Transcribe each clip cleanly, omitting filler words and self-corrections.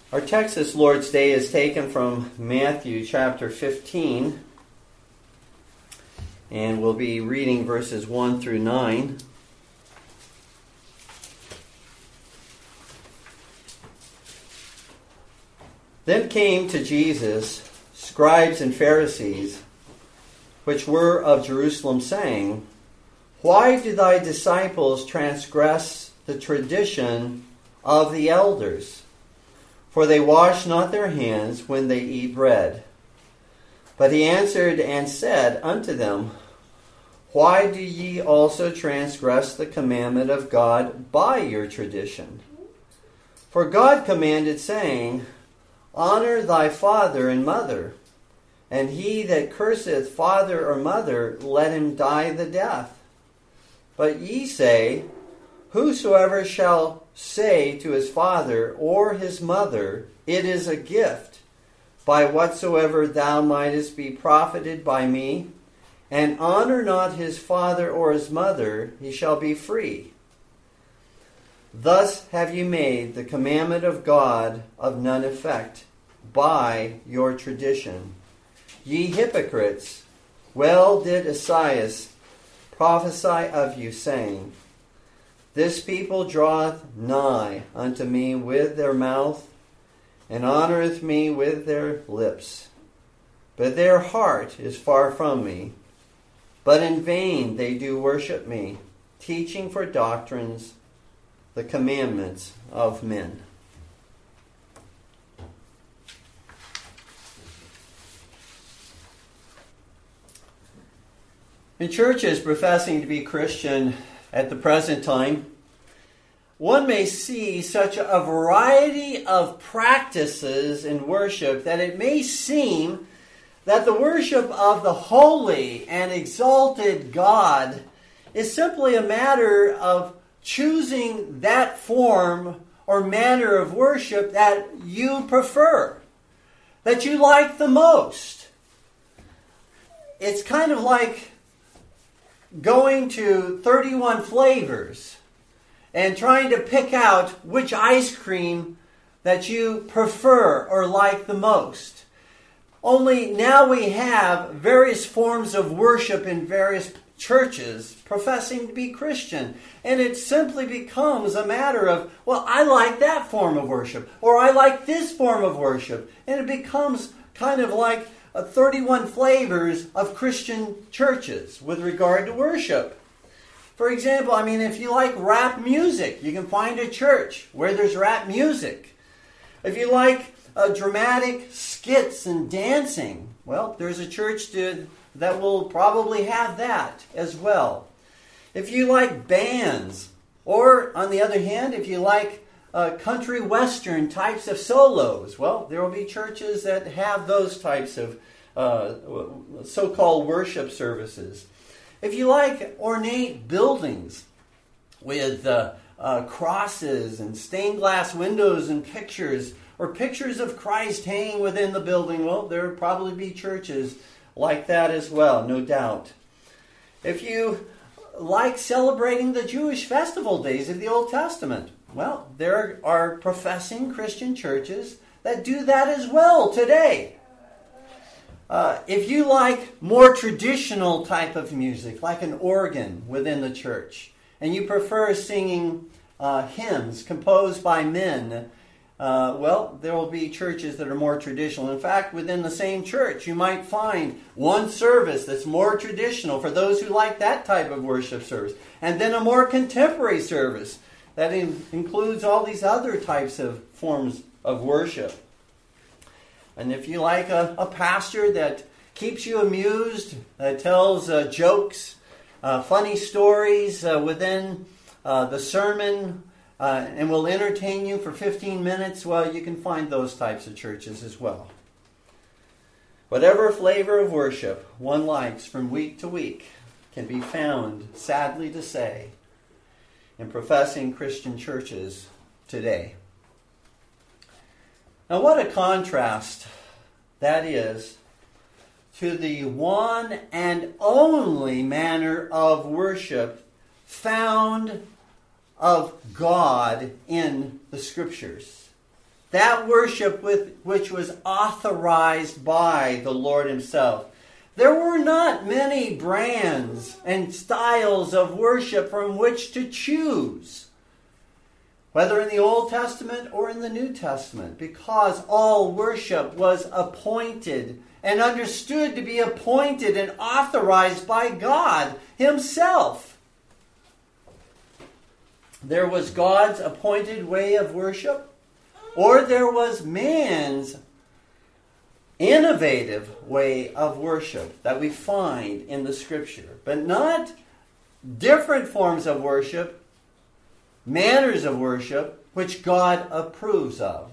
Our text this Lord's Day is taken from Matthew chapter 15, and we'll be reading verses 1 through 9. Then came to Jesus scribes and Pharisees, which were of Jerusalem, saying, Why do thy disciples transgress the tradition of the elders? For they wash not their hands when they eat bread. But he answered and said unto them, Why do ye also transgress the commandment of God by your tradition? For God commanded, saying, Honor thy father and mother, and he that curseth father or mother, let him die the death. But ye say, Whosoever shall say to his father or his mother, It is a gift, by whatsoever thou mightest be profited by me, and honor not his father or his mother, he shall be free. Thus have you made the commandment of God of none effect by your tradition. Ye hypocrites, well did Esaias prophesy of you, saying, This people draweth nigh unto me with their mouth, and honoureth me with their lips. But their heart is far from me. But in vain they do worship me, teaching for doctrines the commandments of men. In churches professing to be Christian at the present time, one may see such a variety of practices in worship that it may seem that the worship of the holy and exalted God is simply a matter of choosing that form or manner of worship that you prefer, that you like the most. It's kind of like going to 31 flavors and trying to pick out which ice cream that you prefer or like the most. Only now we have various forms of worship in various churches professing to be Christian. And it simply becomes a matter of, well, I like that form of worship, or I like this form of worship. And it becomes kind of like 31 flavors of Christian churches with regard to worship. For example, if you like rap music, you can find a church where there's rap music. If you like dramatic skits and dancing, well, there's a church that will probably have that as well. If you like bands, or on the other hand, if you like country western types of solos, well, there will be churches that have those types of so-called worship services. If you like ornate buildings with crosses and stained glass windows and pictures, or pictures of Christ hanging within the building, well, there will probably be churches like that as well, no doubt. If you like celebrating the Jewish festival days of the Old Testament, well, there are professing Christian churches that do that as well today. If you like more traditional type of music, like an organ within the church, and you prefer singing hymns composed by men, well, there will be churches that are more traditional. In fact, within the same church, you might find one service that's more traditional for those who like that type of worship service, and then a more contemporary service that includes all these other types of forms of worship. And if you like a pastor that keeps you amused, that tells jokes, funny stories within the sermon, and will entertain you for 15 minutes, well, you can find those types of churches as well. Whatever flavor of worship one likes from week to week can be found, sadly to say, in professing Christian churches today. Now, what a contrast that is to the one and only manner of worship found of God in the Scriptures. that worship which was authorized by the Lord himself. There were not many brands and styles of worship from which to choose, whether in the Old Testament or in the New Testament, because all worship was appointed and understood to be appointed and authorized by God himself. There was God's appointed way of worship, or there was man's innovative way of worship that we find in the Scripture. But not different forms of worship, manners of worship, which God approves of.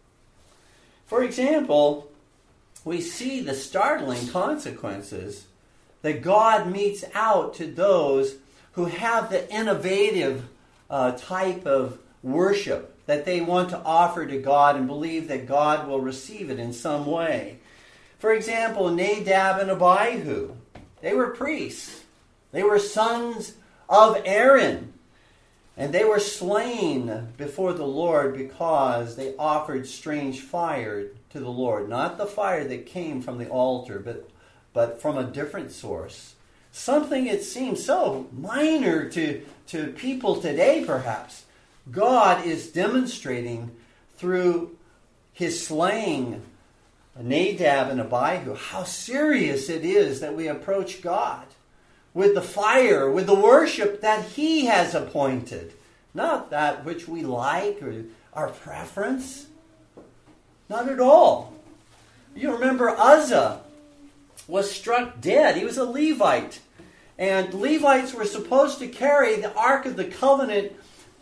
For example, we see the startling consequences that God metes out to those who have the innovative type of worship that they want to offer to God and believe that God will receive it in some way. For example, Nadab and Abihu, they were priests. They were sons of Aaron. And they were slain before the Lord because they offered strange fire to the Lord. Not the fire that came from the altar, but from a different source. Something it seems so minor to people today, perhaps. God is demonstrating through his slaying Nadab and Abihu how serious it is that we approach God with the fire, with the worship that he has appointed. Not that which we like or our preference. Not at all. You remember Uzzah was struck dead. He was a Levite. And Levites were supposed to carry the Ark of the Covenant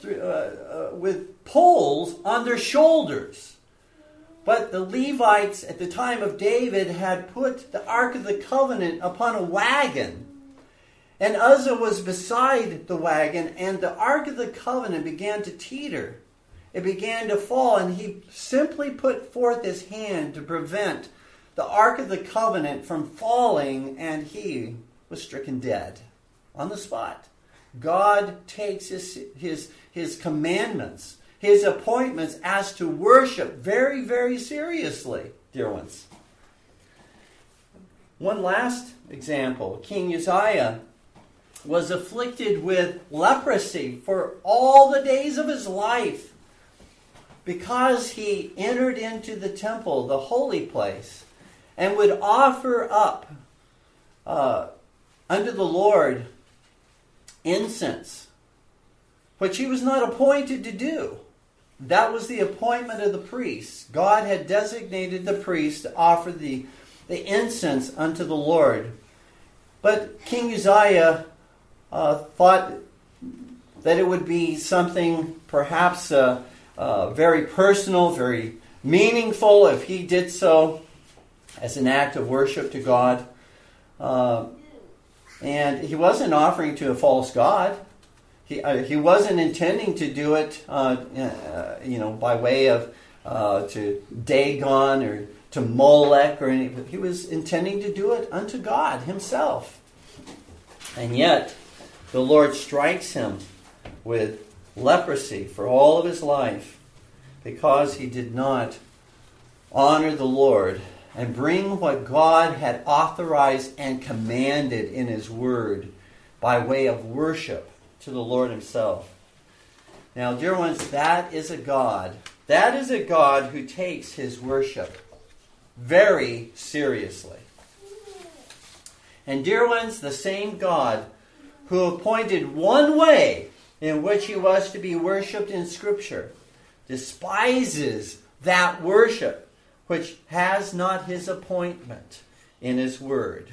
with poles on their shoulders. But the Levites at the time of David had put the Ark of the Covenant upon a wagon. And Uzzah was beside the wagon, and the Ark of the Covenant began to teeter. It began to fall, and he simply put forth his hand to prevent the Ark of the Covenant from falling, and he was stricken dead on the spot. God takes his commandments, his appointments as to worship very, very seriously, dear ones. One last example. King Uzziah was afflicted with leprosy for all the days of his life because he entered into the temple, the holy place, and would offer up unto the Lord incense, which he was not appointed to do. That was the appointment of the priests. God had designated the priests to offer the incense unto the Lord. But King Uzziah thought that it would be something perhaps very personal, very meaningful if he did so as an act of worship to God. And he wasn't offering to a false god. He wasn't intending to do it, by way of to Dagon or to Molech or anything. He was intending to do it unto God himself. And yet, the Lord strikes him with leprosy for all of his life because he did not honor the Lord and bring what God had authorized and commanded in his word by way of worship to the Lord himself. Now, dear ones, that is a God. That is a God who takes his worship very seriously. And dear ones, the same God who appointed one way in which he was to be worshipped in Scripture despises that worship which has not his appointment in his word.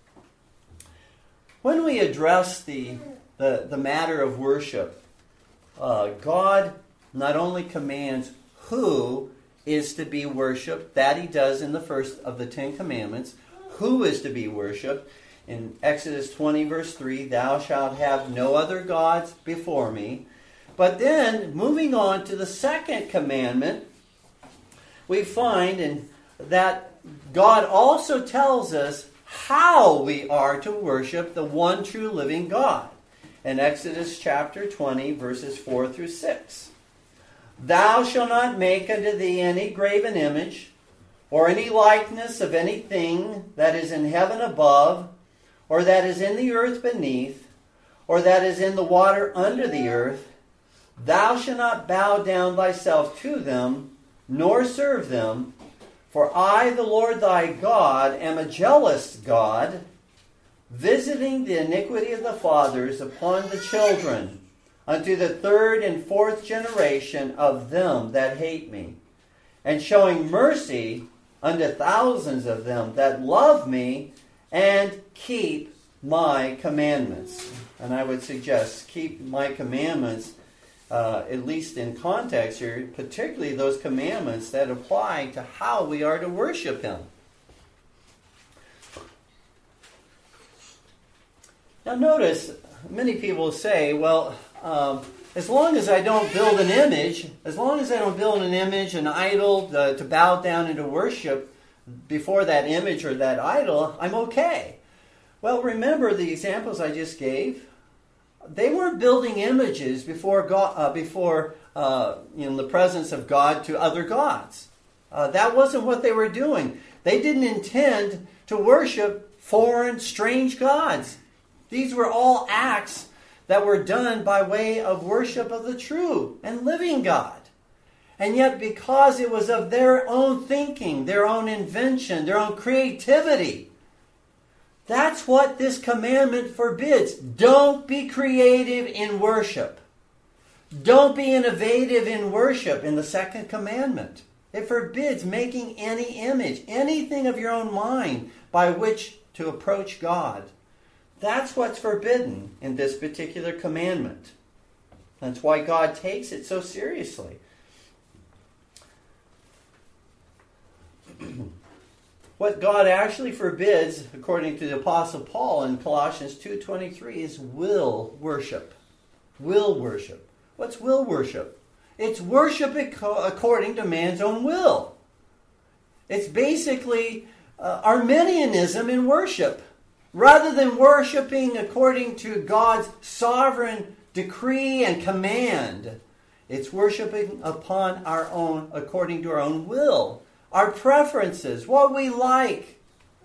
When we address the matter of worship, God not only commands who is to be worshipped, that he does in the first of the 10 Commandments, who is to be worshipped. In Exodus 20, verse 3, thou shalt have no other gods before me. But then, moving on to the second commandment, we find that God also tells us how we are to worship the one true living God. In Exodus chapter 20, verses 4 through 6. Thou shalt not make unto thee any graven image, or any likeness of anything that is in heaven above, or that is in the earth beneath, or that is in the water under the earth. Thou shalt not bow down thyself to them, nor serve them. For I, the Lord thy God, am a jealous God, visiting the iniquity of the fathers upon the children, unto the third and fourth generation of them that hate me, and showing mercy unto thousands of them that love me and keep my commandments. And I would suggest keep my commandments, at least in context here, particularly those commandments that apply to how we are to worship him. Now notice, many people say, well, as long as I don't build an image, an idol to bow down and to worship before that image or that idol, I'm okay. Well, remember the examples I just gave? They weren't building images before God, in the presence of God to other gods. That wasn't what they were doing. They didn't intend to worship foreign, strange gods. These were all acts that were done by way of worship of the true and living God. And yet, because it was of their own thinking, their own invention, their own creativity, that's what this commandment forbids. Don't be creative in worship. Don't be innovative in worship in the second commandment. It forbids making any image, anything of your own mind by which to approach God. That's what's forbidden in this particular commandment. That's why God takes it so seriously. What God actually forbids, according to the Apostle Paul in Colossians 2:23, is will worship. Will worship. What's will worship? It's worship according to man's own will. It's basically Arminianism in worship. Rather than worshiping according to God's sovereign decree and command, it's worshiping upon our own, according to our own will, our preferences, what we like.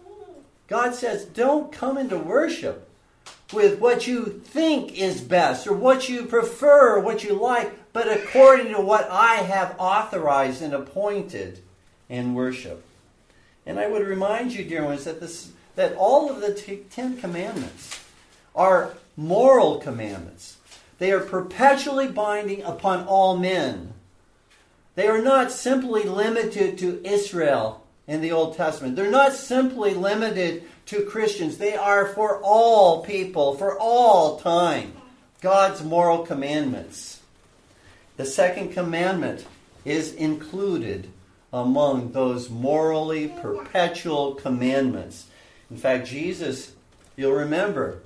God says, don't come into worship with what you think is best or what you prefer, what you like, but according to what I have authorized and appointed in worship. And I would remind you, dear ones, that all of the Ten Commandments are moral commandments. They are perpetually binding upon all men. They are not simply limited to Israel in the Old Testament. They're not simply limited to Christians. They are for all people, for all time. God's moral commandments. The second commandment is included among those morally perpetual commandments. In fact, Jesus, you'll remember,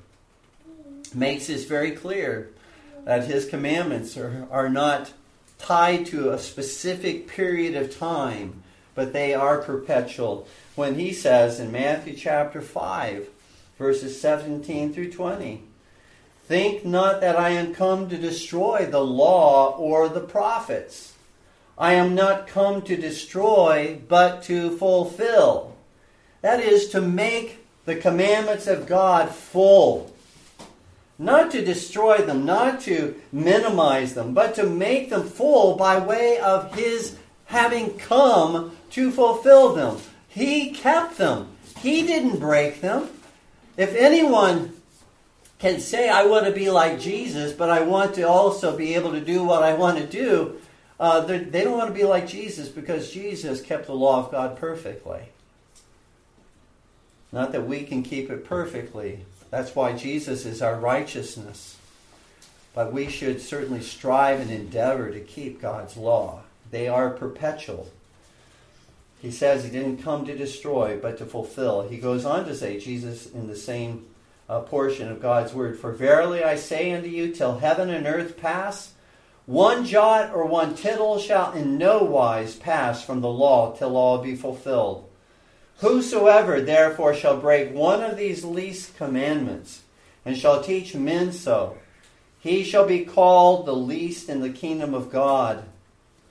makes this very clear that his commandments are not tied to a specific period of time, but they are perpetual. When he says in Matthew chapter 5, verses 17 through 20, think not that I am come to destroy the law or the prophets. I am not come to destroy, but to fulfill. That is, to make the commandments of God full. Not to destroy them, not to minimize them, but to make them full by way of his having come to fulfill them. He kept them. He didn't break them. If anyone can say, I want to be like Jesus, but I want to also be able to do what I want to do, they don't want to be like Jesus, because Jesus kept the law of God perfectly. Not that we can keep it perfectly. That's why Jesus is our righteousness. But we should certainly strive and endeavor to keep God's law. They are perpetual. He says he didn't come to destroy, but to fulfill. He goes on to say, Jesus, in the same portion of God's word, for verily I say unto you, till heaven and earth pass, one jot or one tittle shall in no wise pass from the law till all be fulfilled. Whosoever therefore shall break one of these least commandments, and shall teach men so, he shall be called the least in the kingdom of God.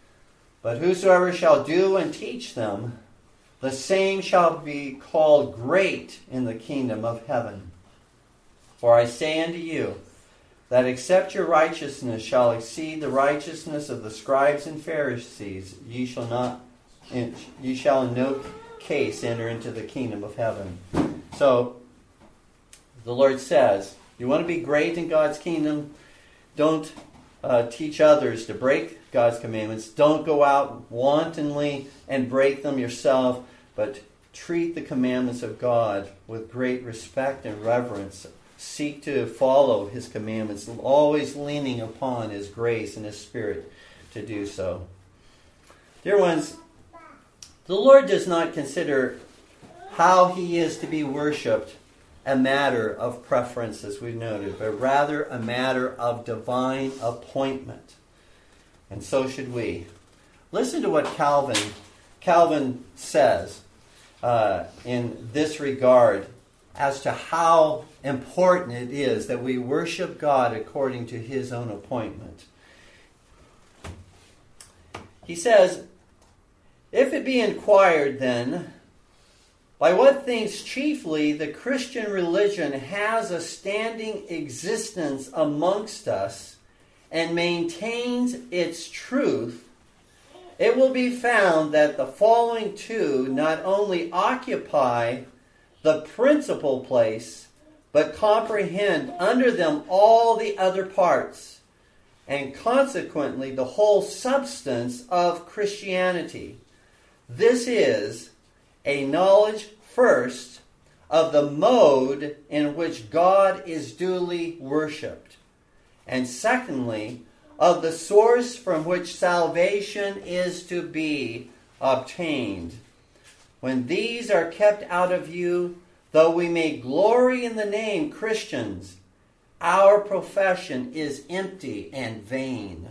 But whosoever shall do and teach them, the same shall be called great in the kingdom of heaven. For I say unto you, that except your righteousness shall exceed the righteousness of the scribes and Pharisees, ye shall in no case enter into the kingdom of heaven. So, the Lord says, you want to be great in God's kingdom? Don't teach others to break God's commandments. Don't go out wantonly and break them yourself, but treat the commandments of God with great respect and reverence. Seek to follow His commandments, always leaning upon His grace and His Spirit to do so. Dear ones, the Lord does not consider how He is to be worshipped a matter of preference, as we've noted, but rather a matter of divine appointment. And so should we. Listen to what Calvin says in this regard as to how important it is that we worship God according to His own appointment. He says, if it be inquired then, by what things chiefly the Christian religion has a standing existence amongst us and maintains its truth, it will be found that the following two not only occupy the principal place, but comprehend under them all the other parts, and consequently the whole substance of Christianity. This is a knowledge first of the mode in which God is duly worshipped, and secondly, of the source from which salvation is to be obtained. When these are kept out of view, though we may glory in the name Christians, our profession is empty and vain.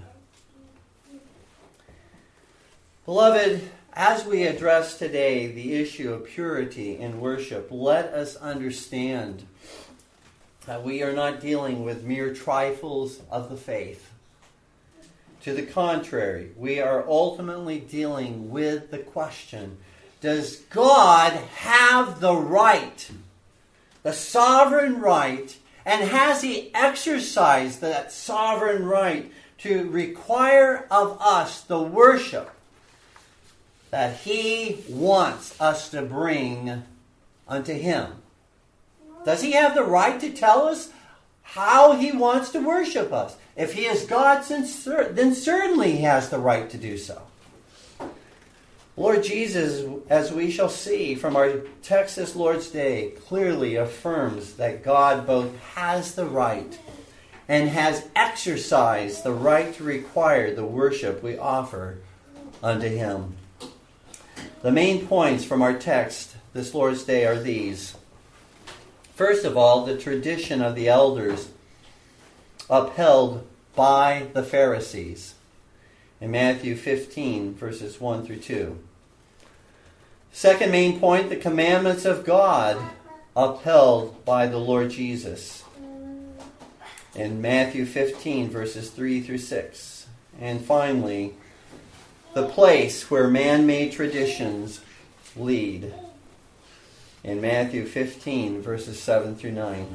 Beloved, as we address today the issue of purity in worship, let us understand that we are not dealing with mere trifles of the faith. To the contrary, we are ultimately dealing with the question, does God have the right, the sovereign right, and has He exercised that sovereign right to require of us the worship that He wants us to bring unto Him? Does He have the right to tell us how He wants to worship us? If He is God, then certainly He has the right to do so. Lord Jesus, as we shall see from our text this Lord's Day, clearly affirms that God both has the right and has exercised the right to require the worship we offer unto Him. The main points from our text this Lord's Day are these. First of all, the tradition of the elders upheld by the Pharisees in Matthew 15, verses 1 through 2. Second main point, the commandments of God upheld by the Lord Jesus in Matthew 15, verses 3 through 6. And finally, the place where man-made traditions lead in Matthew 15, verses 7 through 9.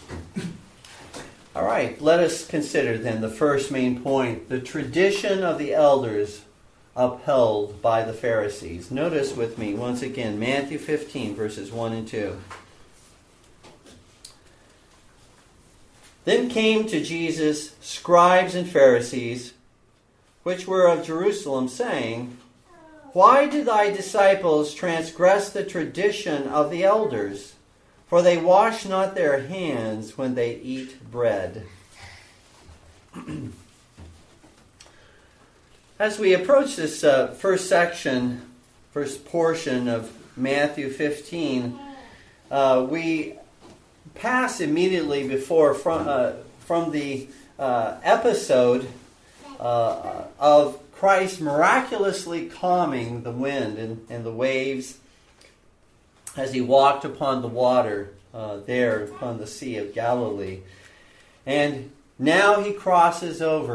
All right, let us consider then the first main point, the tradition of the elders upheld by the Pharisees. Notice with me once again Matthew 15, verses 1 and 2. Then came to Jesus scribes and Pharisees, which were of Jerusalem, saying, Why do thy disciples transgress the tradition of the elders? For they wash not their hands when they eat bread. As we approach this first portion of Matthew 15, we pass immediately before from the episode of Christ miraculously calming the wind and the waves as He walked upon the water there upon the Sea of Galilee. And now He crosses over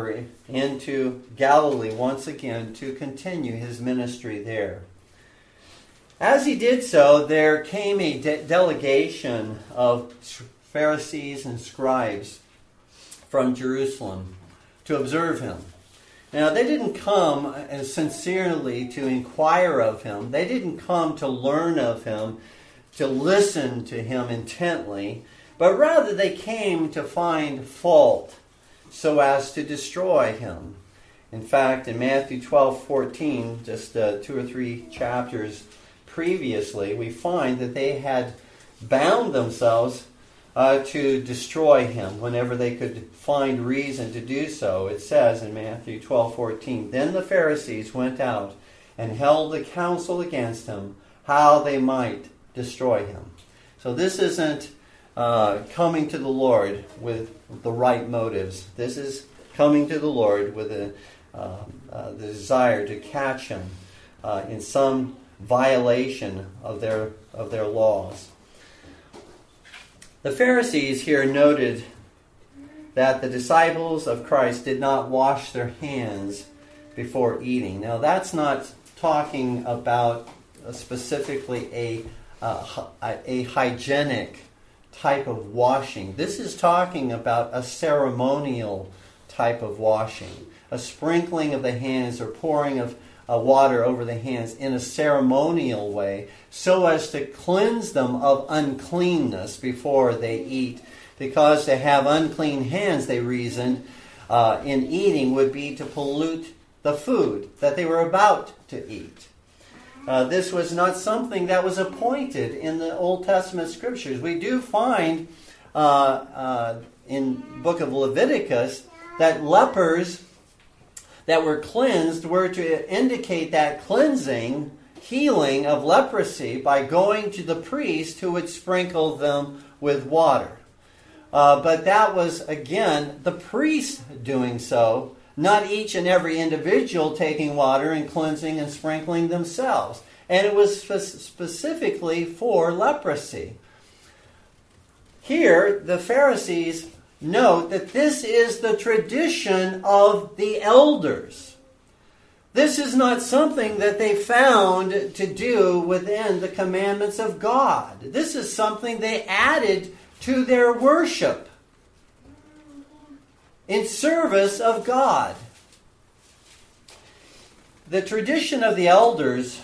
into Galilee once again to continue his ministry there. As he did so, there came a delegation of Pharisees and scribes from Jerusalem to observe him. Now, they didn't come sincerely to inquire of him. They didn't come to learn of him, to listen to him intently, but rather they came to find fault so as to destroy him. In fact, in Matthew 12:14, just 2 or 3 chapters previously, we find that they had bound themselves to destroy him whenever they could find reason to do so. It says in Matthew 12:14, "Then the Pharisees went out and held a council against him, how they might destroy him." So this isn't coming to the Lord with the right motives. This is coming to the Lord with the desire to catch him in some violation of their laws. The Pharisees here noted that the disciples of Christ did not wash their hands before eating. Now, that's not talking about specifically a hygienic type of washing. This is talking about a ceremonial type of washing, a sprinkling of the hands or pouring of water over the hands in a ceremonial way so as to cleanse them of uncleanness before they eat. Because to have unclean hands, they reasoned, in eating would be to pollute the food that they were about to eat. This was not something that was appointed in the Old Testament scriptures. We do find in the book of Leviticus that lepers that were cleansed were to indicate that cleansing, healing of leprosy by going to the priest who would sprinkle them with water. But that was, again, the priest doing so, not each and every individual taking water and cleansing and sprinkling themselves. And it was specifically for leprosy. Here, the Pharisees note that this is the tradition of the elders. This is not something that they found to do within the commandments of God. This is something they added to their worship in service of God. The tradition of the elders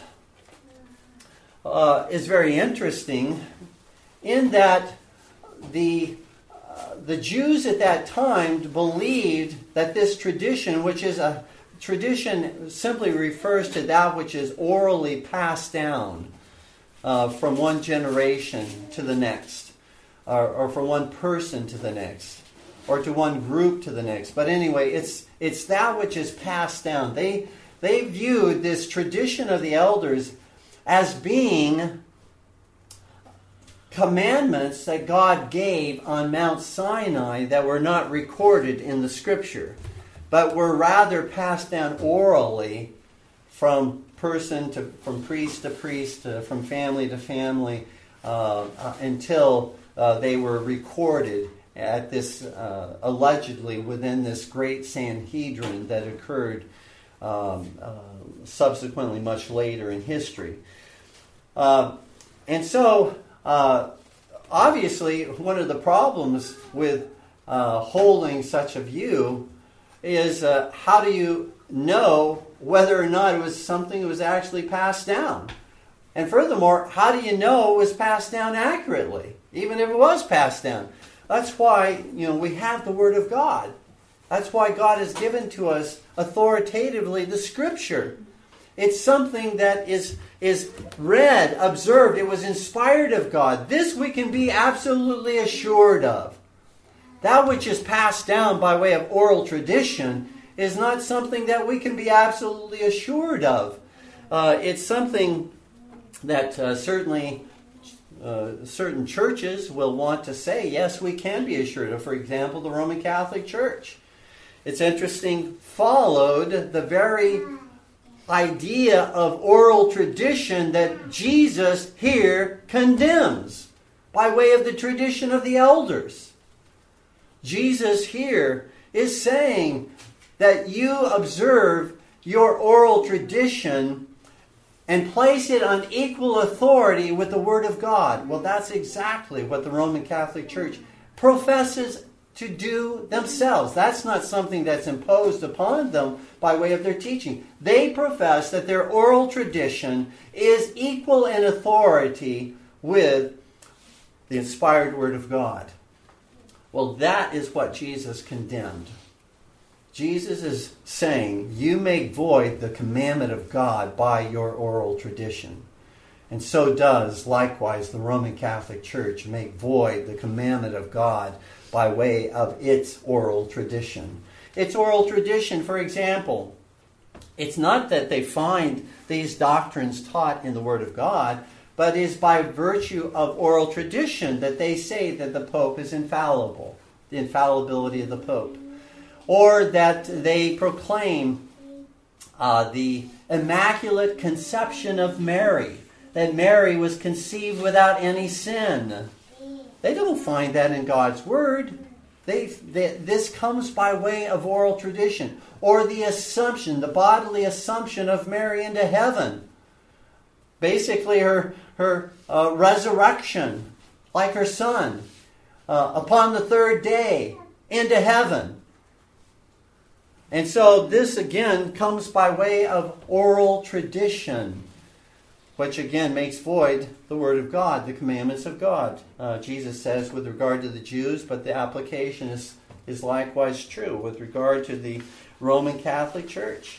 is very interesting in that the Jews at that time believed that this tradition, which is a tradition, simply refers to that which is orally passed down from one generation to the next, or from one person to the next, or to one group to the next. But anyway, it's that which is passed down. They viewed this tradition of the elders as being commandments that God gave on Mount Sinai that were not recorded in the Scripture, but were rather passed down orally from priest to priest, from family to family, until they were recorded at this allegedly within this great Sanhedrin that occurred subsequently much later in history. And so, obviously, one of the problems with holding such a view is how do you know whether or not it was something that was actually passed down? And furthermore, how do you know it was passed down accurately, even if it was passed down? That's why, we have the Word of God. That's why God has given to us authoritatively the Scripture. It's something that is read, observed. It was inspired of God. This we can be absolutely assured of. That which is passed down by way of oral tradition is not something that we can be absolutely assured of. It's something that certainly certain churches will want to say, yes, we can be assured of. For example, the Roman Catholic Church. It's interesting, followed the very idea of oral tradition that Jesus here condemns by way of the tradition of the elders. Jesus here is saying that you observe your oral tradition and place it on equal authority with the Word of God. Well, that's exactly what the Roman Catholic Church professes to do themselves. That's not something that's imposed upon them by way of their teaching. They profess that their oral tradition is equal in authority with the inspired Word of God. Well, that is what Jesus condemned. Jesus is saying, you make void the commandment of God by your oral tradition. And so does, likewise, the Roman Catholic Church make void the commandment of God by way of its oral tradition. Its oral tradition, for example, it's not that they find these doctrines taught in the Word of God, but is by virtue of oral tradition that they say that the Pope is infallible, the infallibility of the Pope. Or that they proclaim the Immaculate Conception of Mary, that Mary was conceived without any sin. They don't find that in God's Word. This comes by way of oral tradition. Or the assumption, the bodily assumption of Mary into heaven. Basically her resurrection, like her son, upon the third day into heaven. And so this again comes by way of oral tradition, which again makes void the Word of God, the commandments of God. Jesus says with regard to the Jews, but the application is likewise true with regard to the Roman Catholic Church.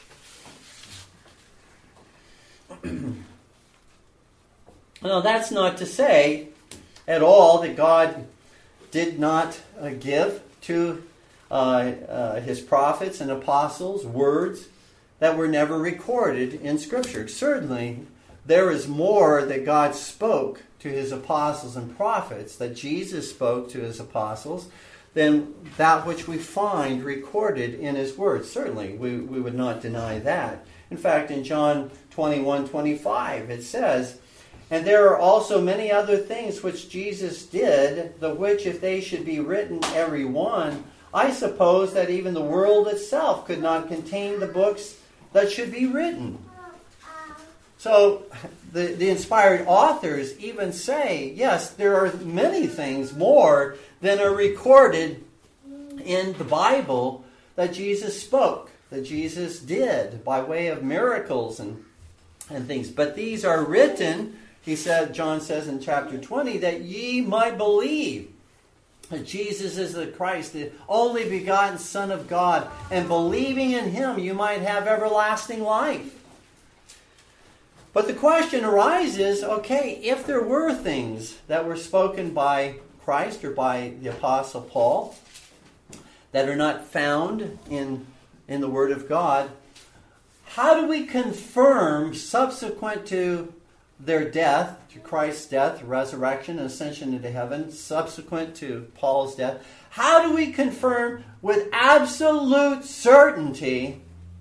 Now, that's not to say at all that God did not give to his prophets and apostles words that were never recorded in Scripture. Certainly, there is more that God spoke to his apostles and prophets, that Jesus spoke to his apostles, than that which we find recorded in his word. Certainly, we would not deny that. In fact, in John 21:25, it says, and there are also many other things which Jesus did, the which if they should be written every one, I suppose that even the world itself could not contain the books that should be written. So the inspired authors even say, yes, there are many things more than are recorded in the Bible that Jesus spoke, that Jesus did by way of miracles and things. But these are written, John says in chapter 20, that ye might believe that Jesus is the Christ, the only begotten Son of God, and believing in him you might have everlasting life. But the question arises, okay, if there were things that were spoken by Christ or by the Apostle Paul that are not found in the Word of God, how do we confirm subsequent to their death, to Christ's death, resurrection, and ascension into heaven, subsequent to Paul's death, how do we confirm with absolute certainty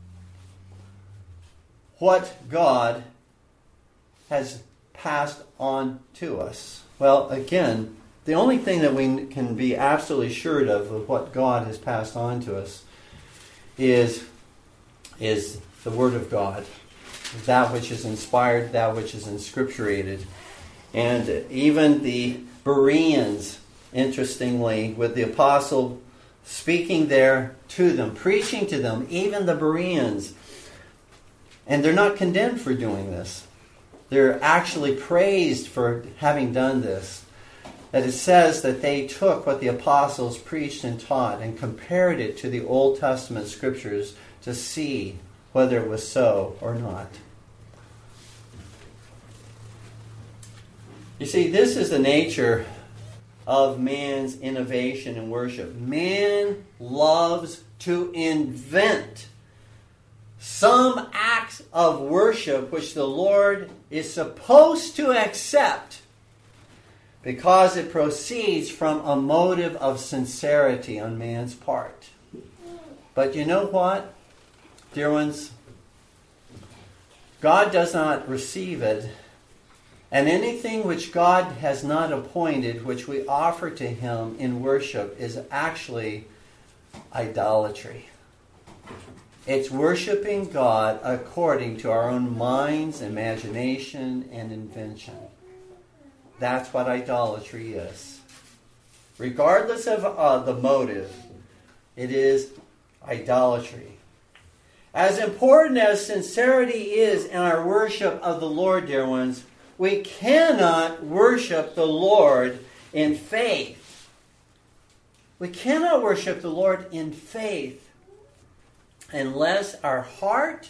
what God has passed on to us? Well, again, the only thing that we can be absolutely sure of what God has passed on to us is the Word of God. That which is inspired, that which is inscripturated. And even the Bereans, interestingly, with the apostle speaking there to them, preaching to them, even the Bereans, and they're not condemned for doing this. They're actually praised for having done this. That it says that they took what the apostles preached and taught and compared it to the Old Testament scriptures to see whether it was so or not. You see, this is the nature of man's innovation in worship. Man loves to invent some acts of worship which the Lord is supposed to accept because it proceeds from a motive of sincerity on man's part. But you know what, dear ones? God does not receive it. And anything which God has not appointed, which we offer to him in worship, is actually idolatry. It's worshiping God according to our own minds, imagination, and invention. That's what idolatry is. Regardless of the motive, it is idolatry. As important as sincerity is in our worship of the Lord, dear ones, we cannot worship the Lord in faith. We cannot worship the Lord in faith unless our heart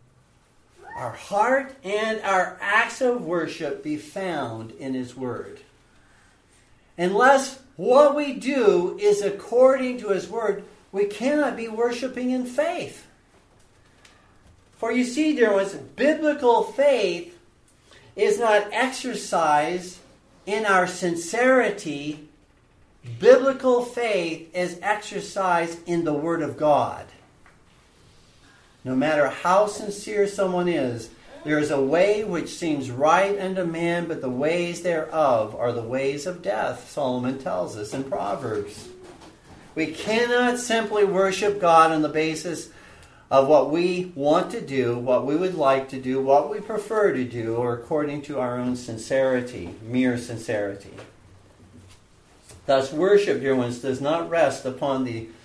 and our acts of worship be found in His Word. Unless what we do is according to His Word, we cannot be worshiping in faith. For you see, dear ones, biblical faith is not exercised in our sincerity. Biblical faith is exercised in the Word of God. No matter how sincere someone is, there is a way which seems right unto man, but the ways thereof are the ways of death, Solomon tells us in Proverbs. We cannot simply worship God on the basis of what we want to do, what we would like to do, what we prefer to do, or according to our own sincerity, mere sincerity. Thus, worship, dear ones, does not rest upon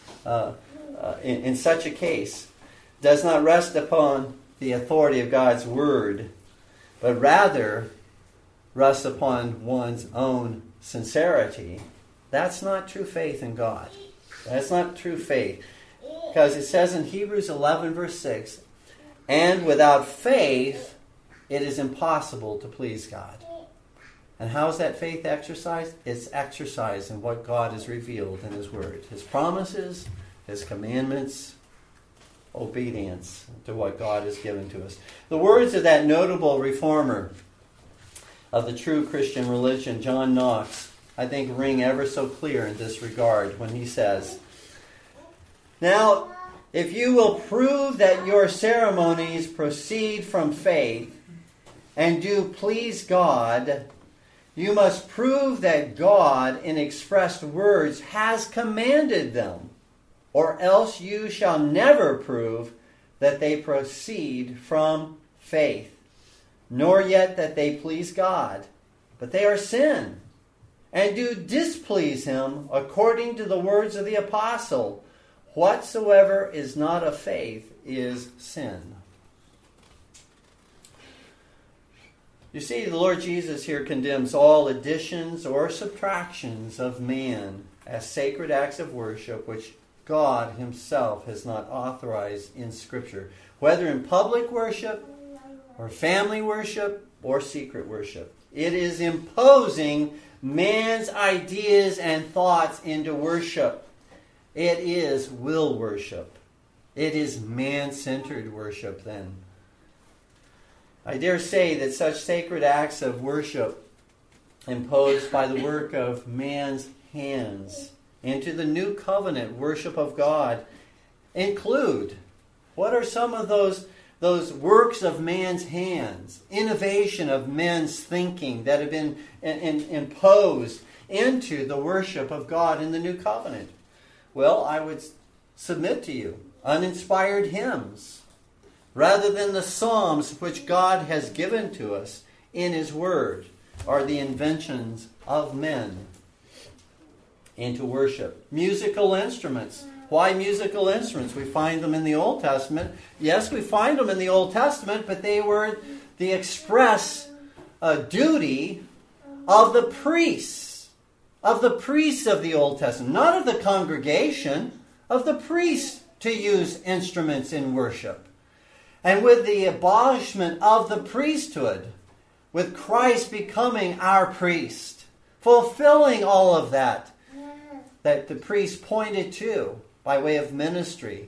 in such a case, does not rest upon the authority of God's Word, but rather rests upon one's own sincerity. That's not true faith in God. That's not true faith. Because it says in Hebrews 11, verse 6, and without faith, it is impossible to please God. And how is that faith exercised? It's exercised in what God has revealed in His Word. His promises, His commandments, obedience to what God has given to us. The words of that notable reformer of the true Christian religion, John Knox, I think ring ever so clear in this regard when he says, now, if you will prove that your ceremonies proceed from faith and do please God, you must prove that God in expressed words has commanded them, or else you shall never prove that they proceed from faith, nor yet that they please God, but they are sin, and do displease Him according to the words of the apostle, whatsoever is not of faith is sin. You see, the Lord Jesus here condemns all additions or subtractions of man as sacred acts of worship which God Himself has not authorized in Scripture, whether in public worship or family worship or secret worship. It is imposing man's ideas and thoughts into worship. It is will worship. It is man-centered worship then. I dare say that such sacred acts of worship imposed by the work of man's hands into the new covenant worship of God include, what are some of those works of man's hands, innovation of men's thinking that have been imposed into the worship of God in the new covenant? Well, I would submit to you, uninspired hymns, rather than the psalms which God has given to us in His Word, are the inventions of men into worship. Musical instruments. Why musical instruments? We find them in the Old Testament. Yes, we find them in the Old Testament, but they were the express duty of the priests. Of the priests of the Old Testament, not of the congregation, of the priests to use instruments in worship. And with the abolishment of the priesthood, with Christ becoming our priest, fulfilling all of that the priest pointed to by way of ministry,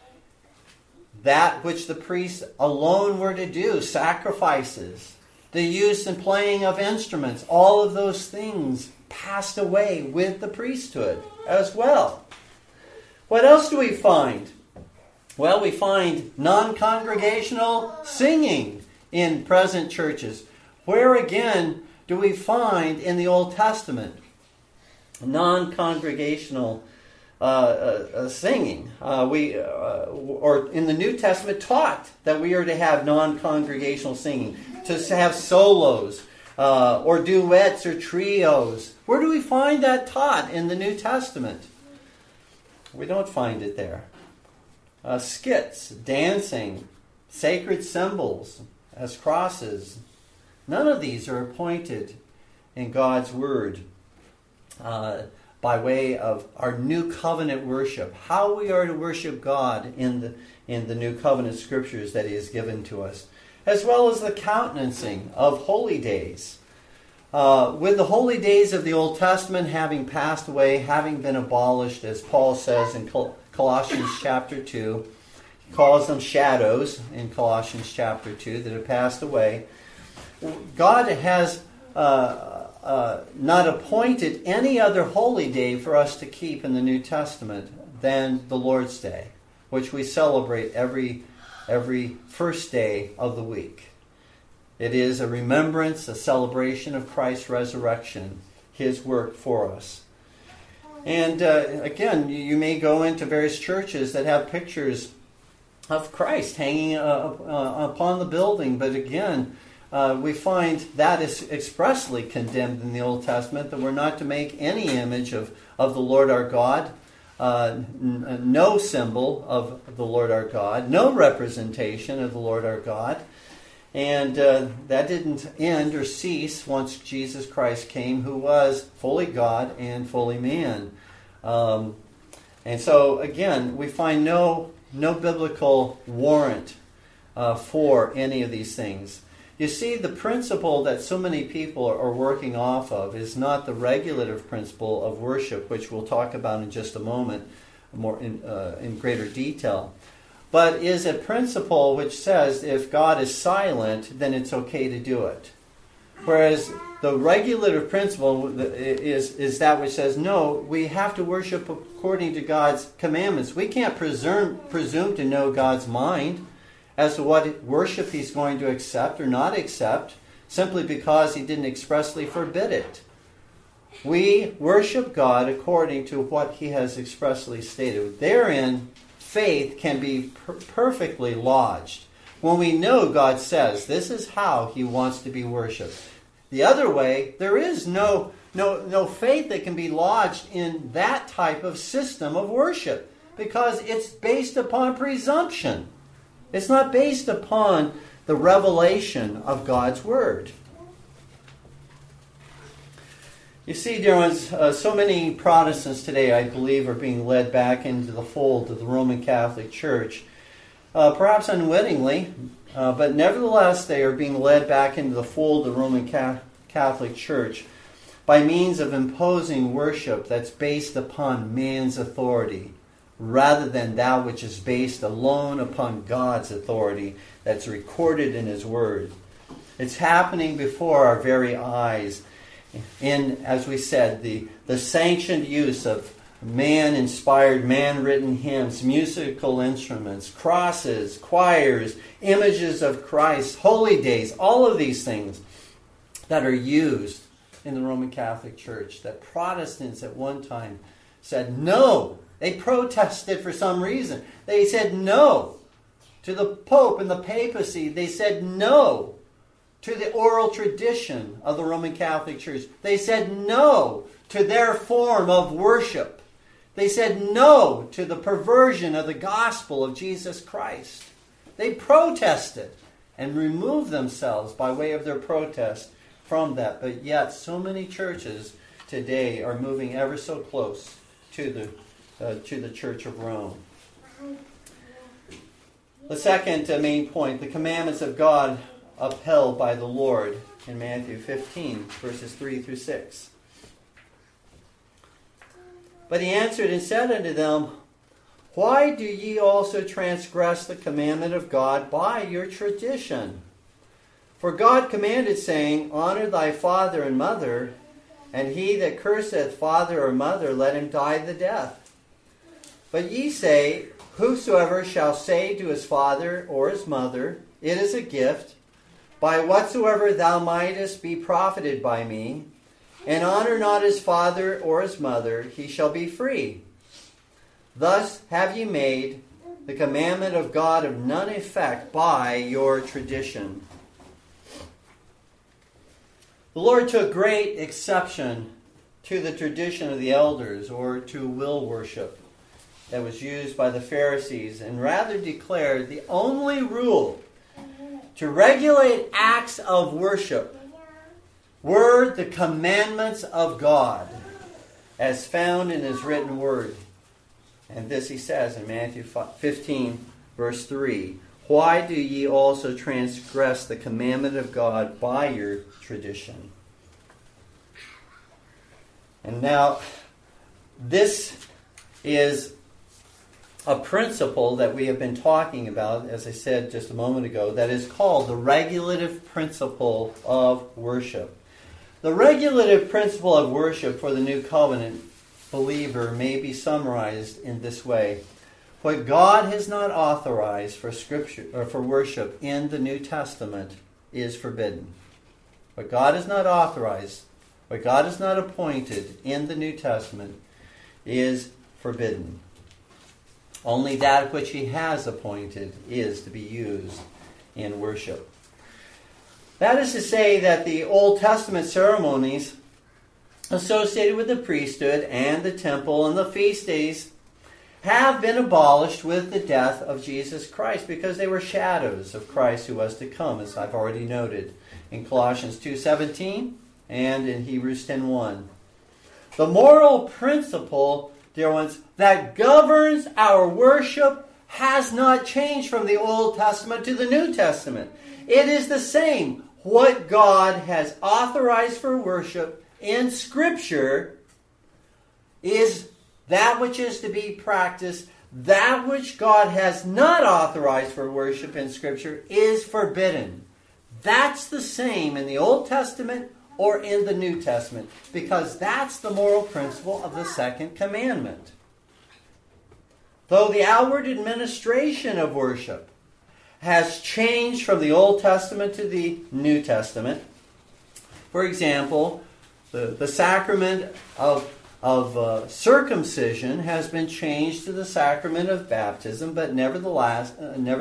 that which the priests alone were to do, sacrifices, the use and playing of instruments, all of those things passed away with the priesthood as well. What else do we find? Well, we find non-congregational singing in present churches. Where again do we find in the Old Testament non-congregational singing. Or in the New Testament taught that we are to have non-congregational singing, to have solos, or duets or trios. Where do we find that taught in the New Testament? We don't find it there. Skits, dancing, sacred symbols as crosses. None of these are appointed in God's Word by way of our new covenant worship. How we are to worship God in the new covenant scriptures that He has given to us, as well as the countenancing of holy days. With the holy days of the Old Testament having passed away, having been abolished, as Paul says in Colossians chapter 2, he calls them shadows in Colossians chapter 2 that have passed away. God has not appointed any other holy day for us to keep in the New Testament than the Lord's Day, which we celebrate every first day of the week. It is a remembrance, a celebration of Christ's resurrection, His work for us. And again, you may go into various churches that have pictures of Christ hanging upon the building, but again, we find that is expressly condemned in the Old Testament, that we're not to make any image of the Lord our God, no symbol of the Lord our God, no representation of the Lord our God. And that didn't end or cease once Jesus Christ came, who was fully God and fully man. And so, again, we find no biblical warrant for any of these things. You see, the principle that so many people are working off of is not the regulative principle of worship, which we'll talk about in just a moment more in greater detail, but is a principle which says if God is silent, then it's okay to do it. Whereas the regulative principle is that which says, no, we have to worship according to God's commandments. We can't presume to know God's mind as to what worship He's going to accept or not accept, simply because He didn't expressly forbid it. We worship God according to what He has expressly stated. Therein, faith can be perfectly lodged when we know God says this is how He wants to be worshipped. The other way, there is no faith that can be lodged in that type of system of worship, because it's based upon presumption. It's not based upon the revelation of God's Word. You see, dear ones, so many Protestants today, I believe, are being led back into the fold of the Roman Catholic Church, perhaps unwittingly, but nevertheless they are being led back into the fold of the Roman Catholic Church by means of imposing worship that's based upon man's authority, rather than that which is based alone upon God's authority that's recorded in His Word. It's happening before our very eyes in, as we said, the sanctioned use of man-inspired, man-written hymns, musical instruments, crosses, choirs, images of Christ, holy days, all of these things that are used in the Roman Catholic Church that Protestants at one time said no. They protested for some reason. They said no to the Pope and the papacy. They said no to the oral tradition of the Roman Catholic Church. They said no to their form of worship. They said no to the perversion of the gospel of Jesus Christ. They protested and removed themselves by way of their protest from that. But yet so many churches today are moving ever so close to the Church of Rome. The second main point, the commandments of God upheld by the Lord in Matthew 15, verses 3 through 6. But He answered and said unto them, Why do ye also transgress the commandment of God by your tradition? For God commanded, saying, Honor thy father and mother, and he that curseth father or mother, let him die the death. But ye say, Whosoever shall say to his father or his mother, It is a gift, by whatsoever thou mightest be profited by me, and honor not his father or his mother, he shall be free. Thus have ye made the commandment of God of none effect by your tradition. The Lord took great exception to the tradition of the elders, or to will worship, that was used by the Pharisees, and rather declared the only rule to regulate acts of worship were the commandments of God, as found in His written word. And this He says in Matthew 15, verse 3, "Why do ye also transgress the commandment of God by your tradition?" And now, this is a principle that we have been talking about, as I said just a moment ago, that is called the regulative principle of worship. The regulative principle of worship for the New Covenant believer may be summarized in this way. What God has not authorized for Scripture or for worship in the New Testament is forbidden. What God has not authorized, what God has not appointed in the New Testament is forbidden. Only that which He has appointed is to be used in worship. That is to say that the Old Testament ceremonies associated with the priesthood and the temple and the feast days have been abolished with the death of Jesus Christ, because they were shadows of Christ who was to come, as I've already noted in Colossians 2:17 and in Hebrews 10:1. The moral principle, dear ones, that governs our worship has not changed from the Old Testament to the New Testament. It is the same. What God has authorized for worship in Scripture is that which is to be practiced. That which God has not authorized for worship in Scripture is forbidden. That's the same in the Old Testament or in the New Testament, because that's the moral principle of the second commandment. Though the outward administration of worship has changed from the Old Testament to the New Testament, for example, the sacrament of circumcision has been changed to the sacrament of baptism, but nevertheless,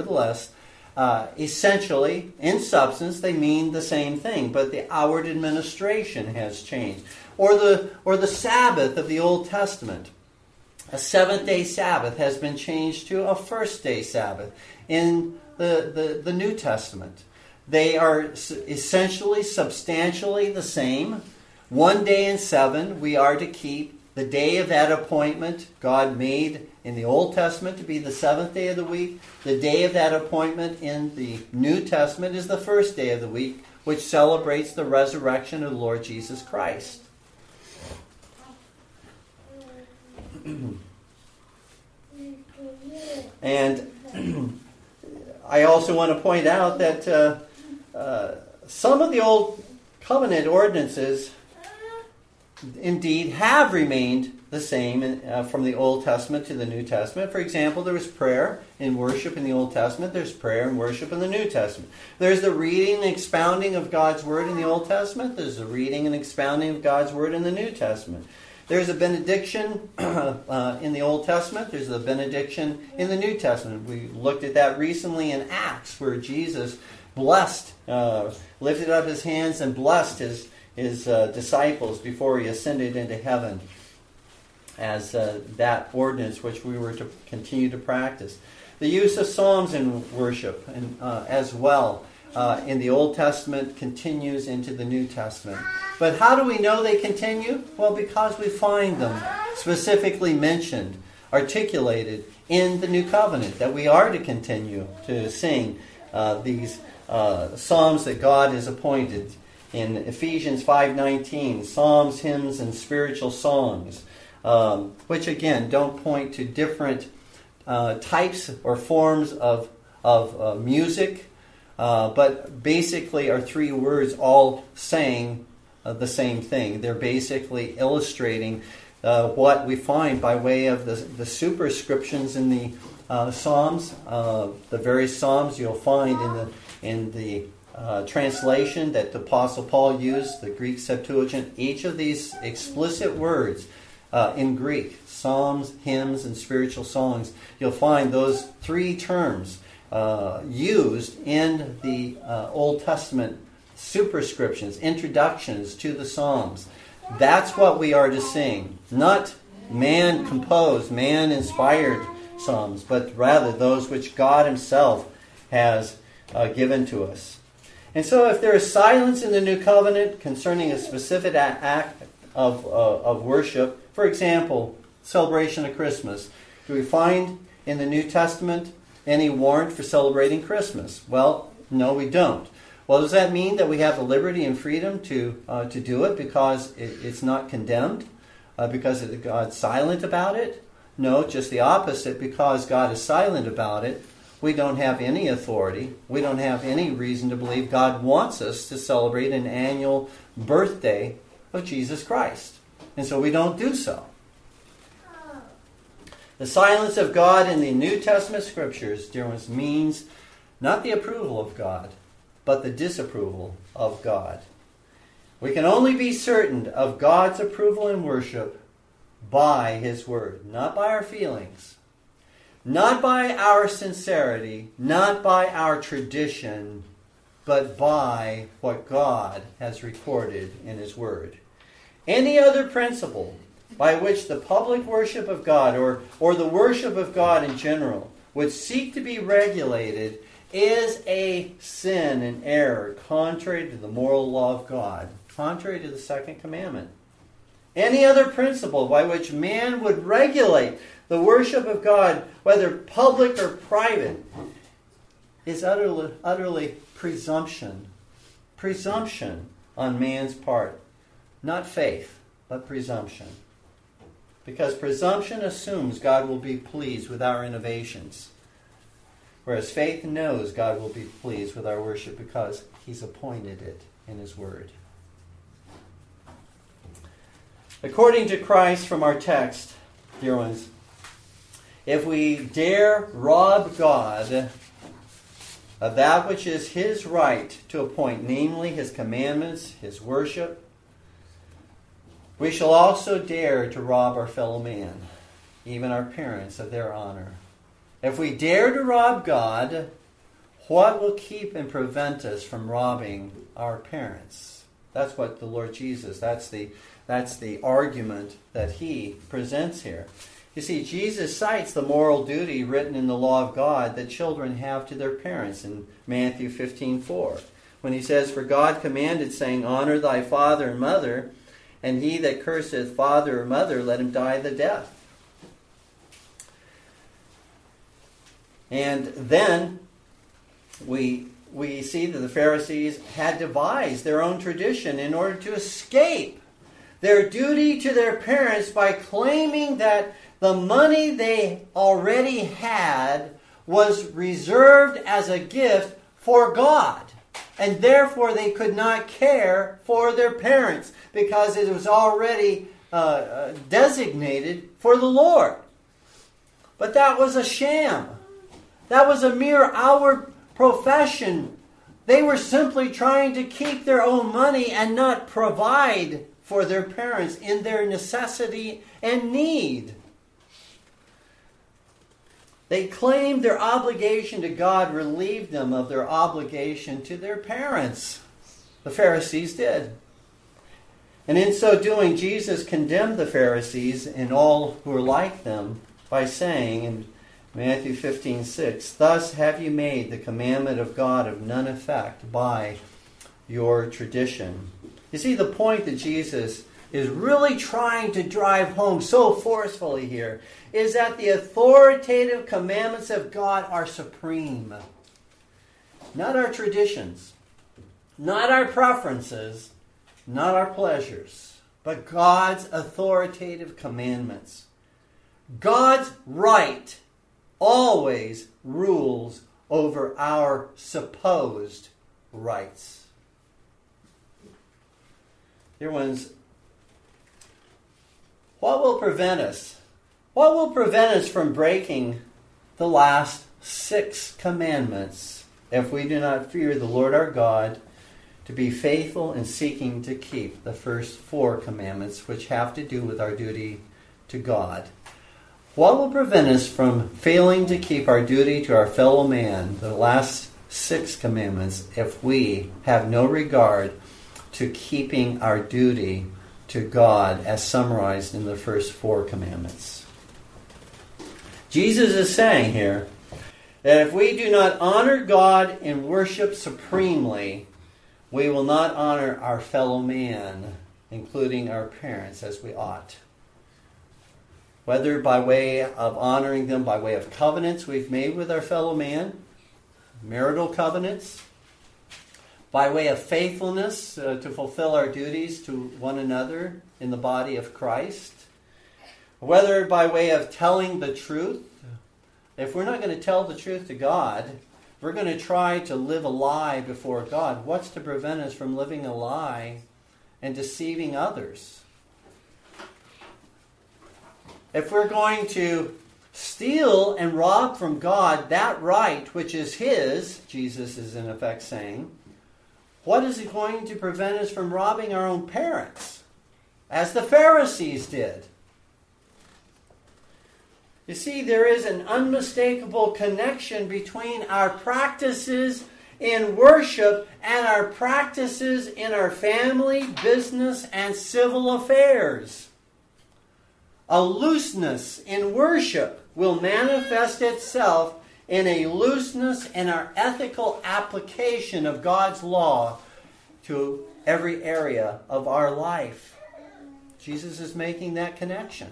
essentially, in substance, they mean the same thing, but the outward administration has changed. Or the Sabbath of the Old Testament. A seventh-day Sabbath has been changed to a first-day Sabbath in the New Testament. They are essentially, substantially the same. 1 day in 7 we are to keep. The day of that appointment God made in the Old Testament to be the seventh day of the week. The day of that appointment in the New Testament is the first day of the week, which celebrates the resurrection of the Lord Jesus Christ. And I also want to point out that some of the Old Covenant ordinances indeed have remained the same from the Old Testament to the New Testament. For example, there was prayer and worship in the Old Testament. There's prayer and worship in the New Testament. There's the reading and expounding of God's Word in the Old Testament. There's the reading and expounding of God's Word in the New Testament. There's a benediction in the Old Testament. There's a benediction in the New Testament. We looked at that recently in Acts, where Jesus blessed, lifted up His hands and blessed His disciples before He ascended into heaven, as that ordinance which we were to continue to practice. The use of psalms in worship and as well in the Old Testament continues into the New Testament. But how do we know they continue? Well, because we find them specifically mentioned, articulated in the New Covenant, that we are to continue to sing these psalms that God has appointed. In Ephesians 5:19, psalms, hymns, and spiritual songs, which again don't point to different types or forms of music, but basically are three words all saying the same thing. They're basically illustrating what we find by way of the superscriptions in the Psalms. The various Psalms you'll find in the translation that the Apostle Paul used, the Greek Septuagint. Each of these explicit words in Greek, psalms, hymns, and spiritual songs, you'll find those three terms used in the Old Testament superscriptions, introductions to the Psalms. That's what we are to sing. Not man-composed, man-inspired psalms, but rather those which God himself has given to us. And so if there is silence in the New Covenant concerning a specific act of worship, for example, celebration of Christmas, do we find in the New Testament any warrant for celebrating Christmas? Well, no, we don't. Well, does that mean that we have the liberty and freedom to do it because it's not condemned? Because God's silent about it? No, just the opposite. Because God is silent about it, we don't have any authority. We don't have any reason to believe God wants us to celebrate an annual birthday of Jesus Christ. And so we don't do so. The silence of God in the New Testament Scriptures, dear ones, means not the approval of God, but the disapproval of God. We can only be certain of God's approval in worship by His Word, not by our feelings, not by our sincerity, not by our tradition, but by what God has recorded in His Word. Any other principle by which the public worship of God or the worship of God in general would seek to be regulated is a sin and error contrary to the moral law of God, contrary to the second commandment. Any other principle by which man would regulate the worship of God, whether public or private, is utterly presumption. Presumption on man's part. Not faith, but presumption. Because presumption assumes God will be pleased with our innovations. Whereas faith knows God will be pleased with our worship because He's appointed it in His Word. According to Christ from our text, dear ones, if we dare rob God of that which is His right to appoint, namely His commandments, His worship, we shall also dare to rob our fellow man, even our parents, of their honor. If we dare to rob God, what will keep and prevent us from robbing our parents? That's what the Lord Jesus, that's the argument that He presents here. You see, Jesus cites the moral duty written in the law of God that children have to their parents in Matthew 15:4, when He says, "For God commanded, saying, Honor thy father and mother, and he that curseth father or mother, let him die the death." And then we see that the Pharisees had devised their own tradition in order to escape their duty to their parents by claiming that the money they already had was reserved as a gift for God. And therefore they could not care for their parents because it was already designated for the Lord. But that was a sham. That was a mere outward profession. They were simply trying to keep their own money and not provide for their parents in their necessity and need. They claimed their obligation to God relieved them of their obligation to their parents. The Pharisees did. And in so doing, Jesus condemned the Pharisees and all who were like them by saying in Matthew 15:6, "Thus have you made the commandment of God of none effect by your tradition." You see, the point that Jesus is really trying to drive home so forcefully here is that the authoritative commandments of God are supreme. Not our traditions, not our preferences, not our pleasures, but God's authoritative commandments. God's right always rules over our supposed rights. Dear ones, what will prevent us? What will prevent us from breaking the last 6 commandments if we do not fear the Lord our God, to be faithful in seeking to keep the first 4 commandments, which have to do with our duty to God? What will prevent us from failing to keep our duty to our fellow man, the last 6 commandments, if we have no regard to keeping our duty to God as summarized in the first 4 commandments? Jesus is saying here that if we do not honor God in worship supremely, we will not honor our fellow man, including our parents, as we ought. Whether by way of honoring them by way of covenants we've made with our fellow man, marital covenants, by way of faithfulness to fulfill our duties to one another in the body of Christ, whether by way of telling the truth. If we're not going to tell the truth to God, we're going to try to live a lie before God. What's to prevent us from living a lie and deceiving others? If we're going to steal and rob from God that right which is His, Jesus is in effect saying, what is it going to prevent us from robbing our own parents, as the Pharisees did? You see, there is an unmistakable connection between our practices in worship and our practices in our family, business, and civil affairs. A looseness in worship will manifest itself in a looseness in our ethical application of God's law to every area of our life. Jesus is making that connection.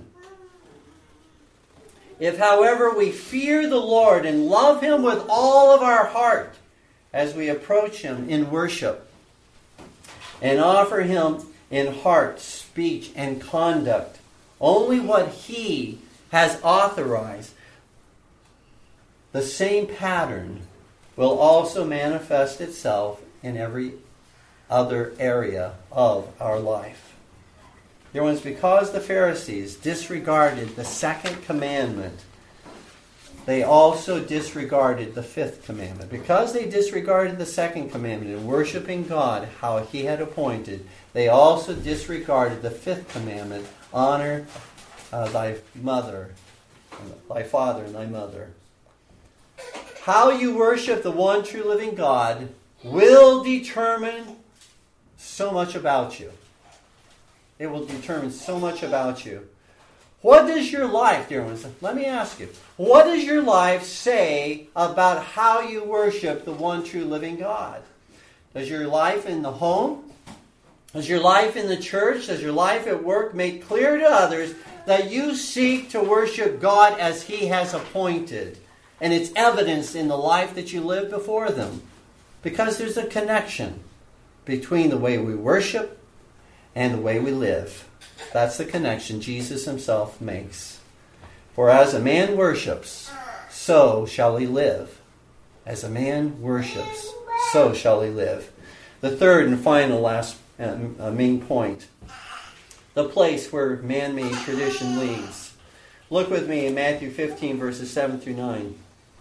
If, however, we fear the Lord and love Him with all of our heart as we approach Him in worship and offer Him in heart, speech, and conduct only what He has authorized, the same pattern will also manifest itself in every other area of our life. Dear ones, because the Pharisees disregarded the 2nd commandment, they also disregarded the 5th commandment. Because they disregarded the 2nd commandment in worshiping God how He had appointed, they also disregarded the 5th commandment, honor thy mother, thy father and thy mother. How you worship the one true living God will determine so much about you. It will determine so much about you. What does your life, dear ones, let me ask you, what does your life say about how you worship the one true living God? Does your life in the home, does your life in the church, does your life at work make clear to others that you seek to worship God as He has appointed? And it's evidenced in the life that you live before them. Because there's a connection between the way we worship and the way we live. That's the connection Jesus Himself makes. For as a man worships, so shall he live. As a man worships, so shall he live. The third and final last main point. The place where man-made tradition leads. Look with me in Matthew 15, verses 7 through 9.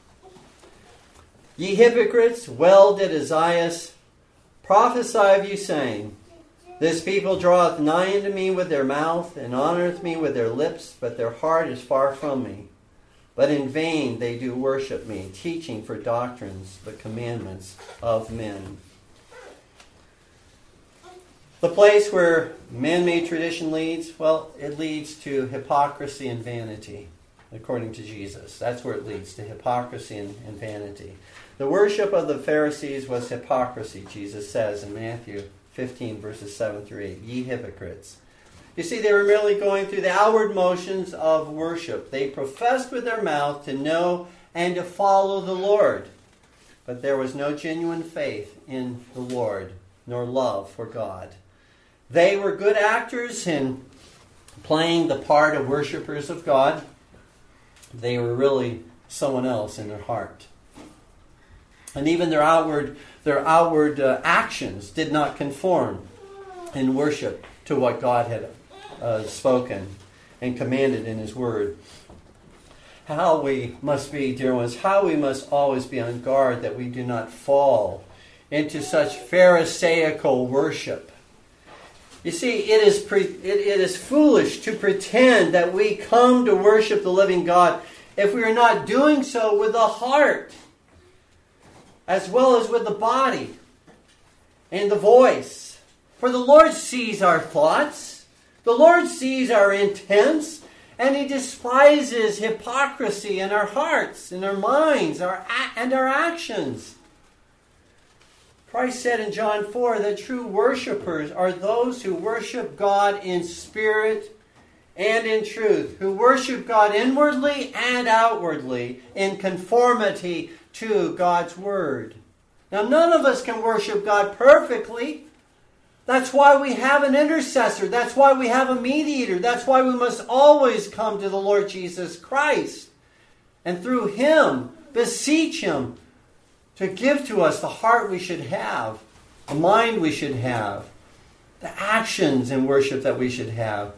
Ye hypocrites, well did Isaiah prophesy of you, saying, This people draweth nigh unto me with their mouth, and honoureth me with their lips, but their heart is far from me. But in vain they do worship me, teaching for doctrines the commandments of men. The place where man-made tradition leads, well, it leads to hypocrisy and vanity, according to Jesus. That's where it leads, to hypocrisy and vanity. The worship of the Pharisees was hypocrisy, Jesus says in Matthew 15, verses 7 through 8. Ye hypocrites. You see, they were merely going through the outward motions of worship. They professed with their mouth to know and to follow the Lord. But there was no genuine faith in the Lord, nor love for God. They were good actors in playing the part of worshipers of God. They were really someone else in their heart. And even their outward actions did not conform in worship to what God had spoken and commanded in His Word. How we must be, dear ones, how we must always be on guard that we do not fall into such pharisaical worship. You see, it is foolish to pretend that we come to worship the living God if we are not doing so with the heart, as well as with the body and the voice. For the Lord sees our thoughts, the Lord sees our intents, and He despises hypocrisy in our hearts, in our minds, and our actions. Christ said in John 4 that true worshipers are those who worship God in spirit and in truth, who worship God inwardly and outwardly in conformity to God's Word. Now, none of us can worship God perfectly. That's why we have an intercessor. That's why we have a mediator. That's why we must always come to the Lord Jesus Christ, and through Him beseech Him to give to us the heart we should have, the mind we should have, the actions in worship that we should have.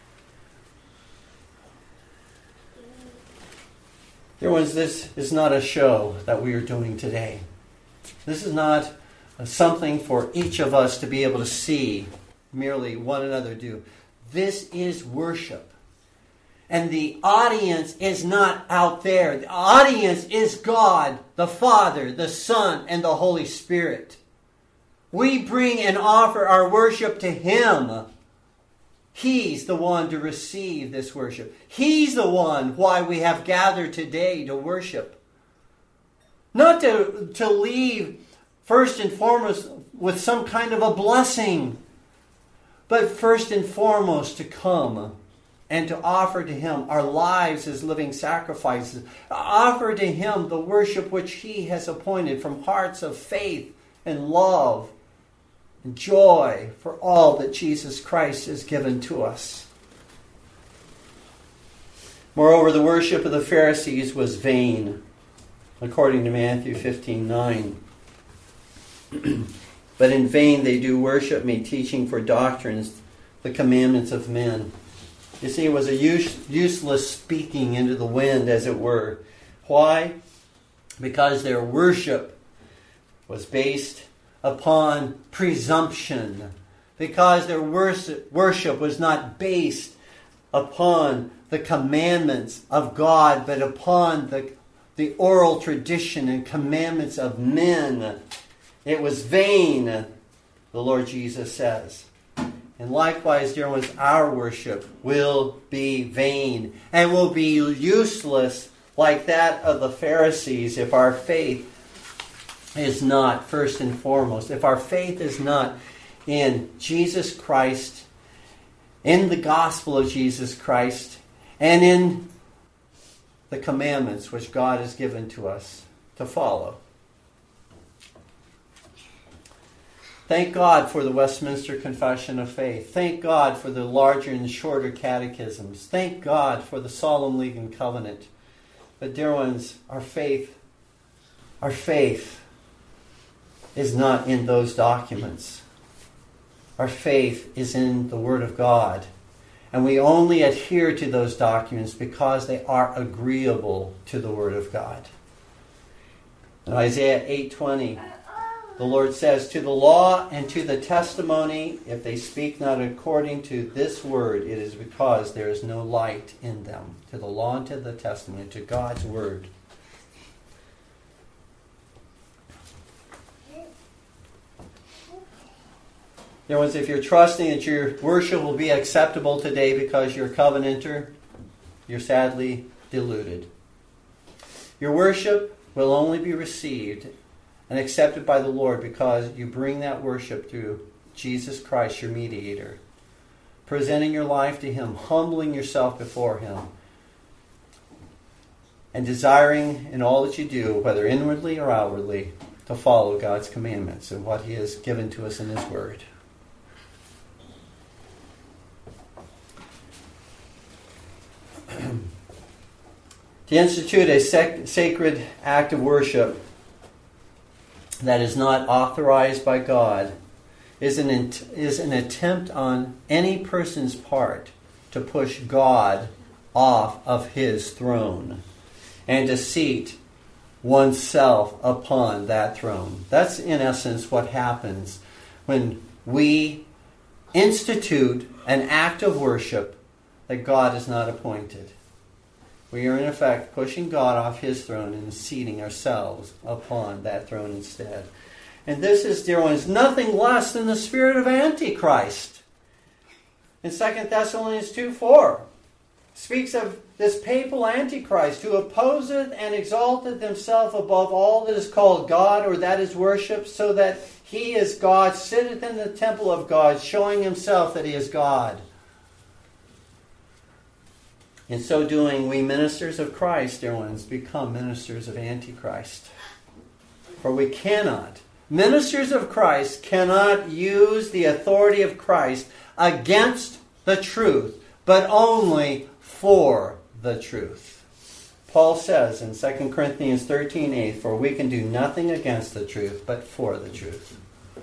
Dear ones, this is not a show that we are doing today. This is not something for each of us to be able to see merely one another do. This is worship. And the audience is not out there. The audience is God, the Father, the Son, and the Holy Spirit. We bring and offer our worship to Him. He's the one to receive this worship. He's the one why we have gathered today to worship. Not to leave first and foremost with some kind of a blessing, but first and foremost to come and to offer to Him our lives as living sacrifices. Offer to Him the worship which He has appointed from hearts of faith and love and joy for all that Jesus Christ has given to us. Moreover, the worship of the Pharisees was vain, according to Matthew 15:9. But in vain they do worship me, teaching for doctrines the commandments of men. You see, it was a useless speaking into the wind, as it were. Why? Because their worship was based upon presumption. Because their worship was not based upon the commandments of God, but upon the oral tradition and commandments of men. It was vain, the Lord Jesus says. And likewise, dear ones, our worship will be vain and will be useless like that of the Pharisees if our faith is not first and foremost. If our faith is not in Jesus Christ, in the gospel of Jesus Christ, and in the commandments which God has given to us to follow. Thank God for the Westminster Confession of Faith. Thank God for the larger and shorter catechisms. Thank God for the Solemn League and Covenant. But dear ones, our faith is not in those documents. Our faith is in the Word of God. And we only adhere to those documents because they are agreeable to the Word of God. In Isaiah 8:20, the Lord says, "To the law and to the testimony, if they speak not according to this word, it is because there is no light in them." To the law and to the testimony, to God's word. Dear ones, if you're trusting that your worship will be acceptable today because you're a covenanter, you're sadly deluded. Your worship will only be received and accepted by the Lord because you bring that worship through Jesus Christ, your mediator, presenting your life to Him, humbling yourself before Him, and desiring in all that you do, whether inwardly or outwardly, to follow God's commandments and what He has given to us in His Word. To institute a sacred act of worship that is not authorized by God is an attempt on any person's part to push God off of His throne and to seat oneself upon that throne. That's in essence what happens when we institute an act of worship that God has not appointed. We are in effect pushing God off his throne and seating ourselves upon that throne instead. And this is, dear ones, nothing less than the spirit of Antichrist. In 2 Thessalonians 2:4 speaks of this papal Antichrist who opposeth and exalteth himself above all that is called God or that is worshipped, so that he is God, sitteth in the temple of God, showing himself that he is God. In so doing, we ministers of Christ, dear ones, become ministers of Antichrist. For we cannot, ministers of Christ cannot use the authority of Christ against the truth, but only for the truth. Paul says in 2 Corinthians 13:8, for we can do nothing against the truth, but for the truth.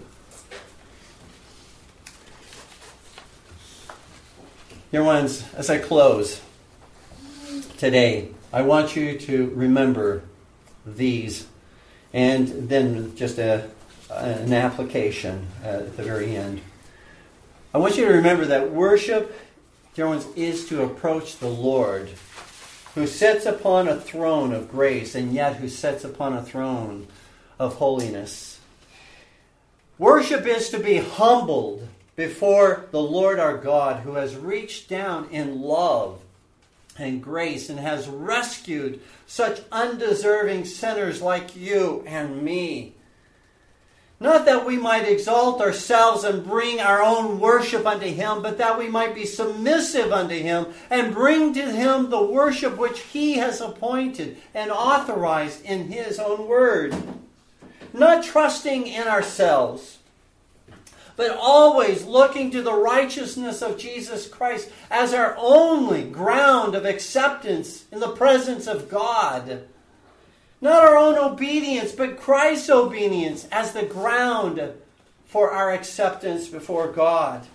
Dear ones, as I close today, I want you to remember these, and then just an application at the very end. I want you to remember that worship, dear ones, is to approach the Lord, who sits upon a throne of grace, and yet who sits upon a throne of holiness. Worship is to be humbled before the Lord our God, who has reached down in love and grace and has rescued such undeserving sinners like you and me. Not that we might exalt ourselves and bring our own worship unto him, but that we might be submissive unto him and bring to him the worship which he has appointed and authorized in his own word. Not trusting in ourselves, but always looking to the righteousness of Jesus Christ as our only ground of acceptance in the presence of God. Not our own obedience, but Christ's obedience as the ground for our acceptance before God.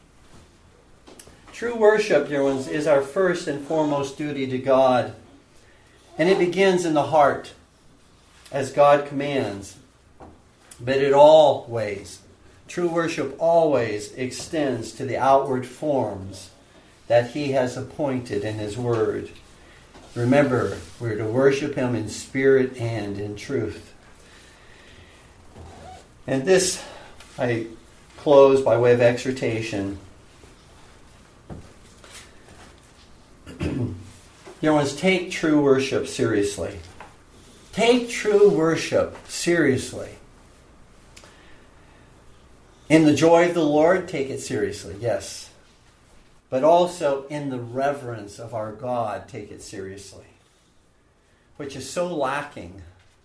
True worship, dear ones, is our first and foremost duty to God. And it begins in the heart, as God commands. But true worship always extends to the outward forms that he has appointed in his word. Remember, we're to worship him in spirit and in truth. And this, I close by way of exhortation. Dear ones, take true worship seriously. Take true worship seriously. In the joy of the Lord, take it seriously, yes. But also in the reverence of our God, take it seriously. Which is so lacking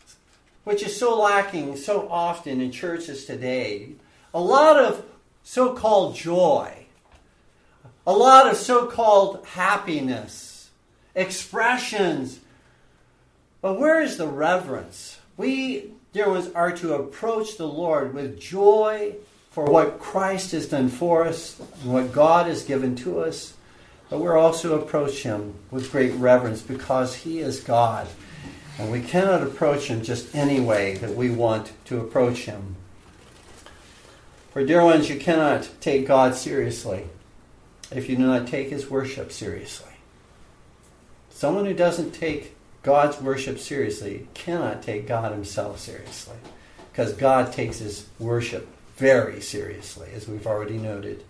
so often in churches today. A lot of so-called joy. A lot of so-called happiness. Expressions. But where is the reverence? We, dear ones, are to approach the Lord with joy for what Christ has done for us and what God has given to us. But we're also approach him with great reverence because he is God. And we cannot approach him just any way that we want to approach him. For dear ones, you cannot take God seriously if you do not take his worship seriously. Someone who doesn't take God's worship seriously cannot take God himself seriously. Because God takes his worship very seriously, as we've already noted.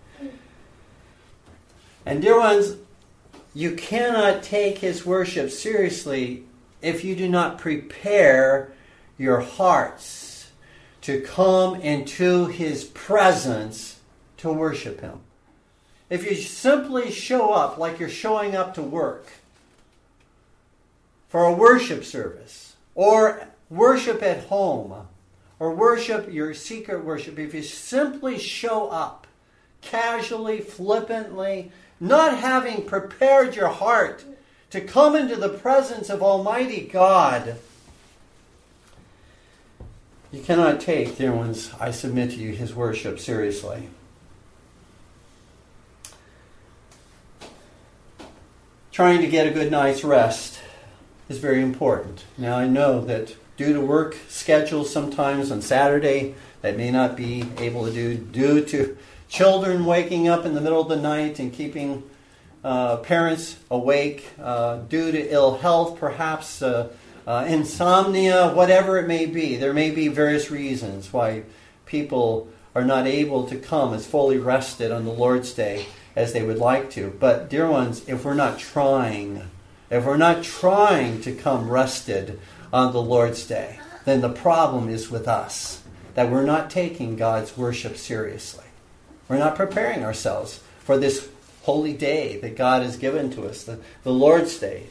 And dear ones, you cannot take his worship seriously if you do not prepare your hearts to come into his presence to worship him. If you simply show up like you're showing up to work for a worship service, or worship at home, or worship, your secret worship, if you simply show up casually, flippantly, not having prepared your heart to come into the presence of Almighty God, you cannot take, dear ones, I submit to you, his worship seriously. Trying to get a good night's rest is very important. Now I know that due to work schedules sometimes on Saturday, that may not be able to do, due to children waking up in the middle of the night and keeping parents awake due to ill health, perhaps insomnia, whatever it may be. There may be various reasons why people are not able to come as fully rested on the Lord's Day as they would like to. But, dear ones, if we're not trying to come rested on the Lord's Day, then the problem is with us, that we're not taking God's worship seriously. We're not preparing ourselves for this holy day that God has given to us, the Lord's Day.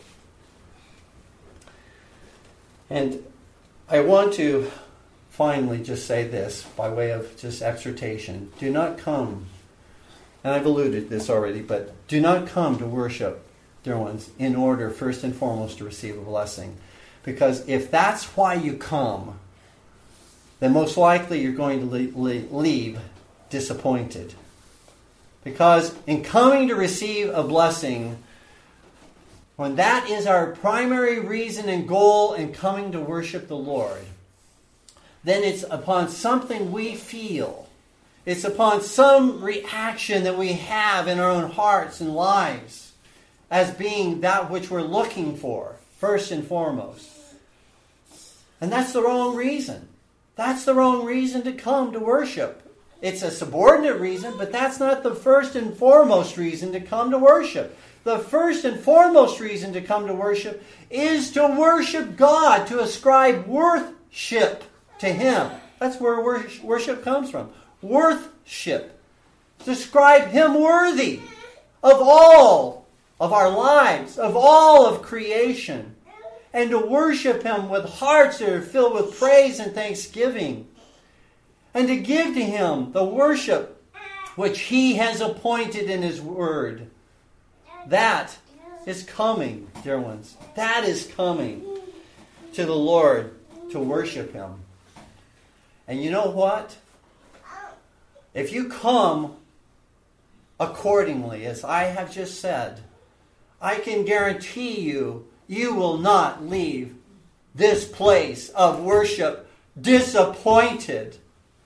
And I want to finally just say this by way of just exhortation. Do not come, and I've alluded to this already, but do not come to worship, dear ones, in order first and foremost to receive a blessing. Because if that's why you come, then most likely you're going to leave disappointed. Because in coming to receive a blessing, when that is our primary reason and goal in coming to worship the Lord, then it's upon something we feel. It's upon some reaction that we have in our own hearts and lives as being that which we're looking for, first and foremost. And that's the wrong reason. That's the wrong reason to come to worship. It's a subordinate reason, but that's not the first and foremost reason to come to worship. The first and foremost reason to come to worship is to worship God, to ascribe worship to Him. That's where worship comes from. Worship. To ascribe Him worthy of all of our lives, of all of creation. And to worship Him with hearts that are filled with praise and thanksgiving. And to give to Him the worship which He has appointed in His Word. That is coming, dear ones. That is coming to the Lord to worship Him. And you know what? If you come accordingly, as I have just said, I can guarantee you, you will not leave this place of worship disappointed.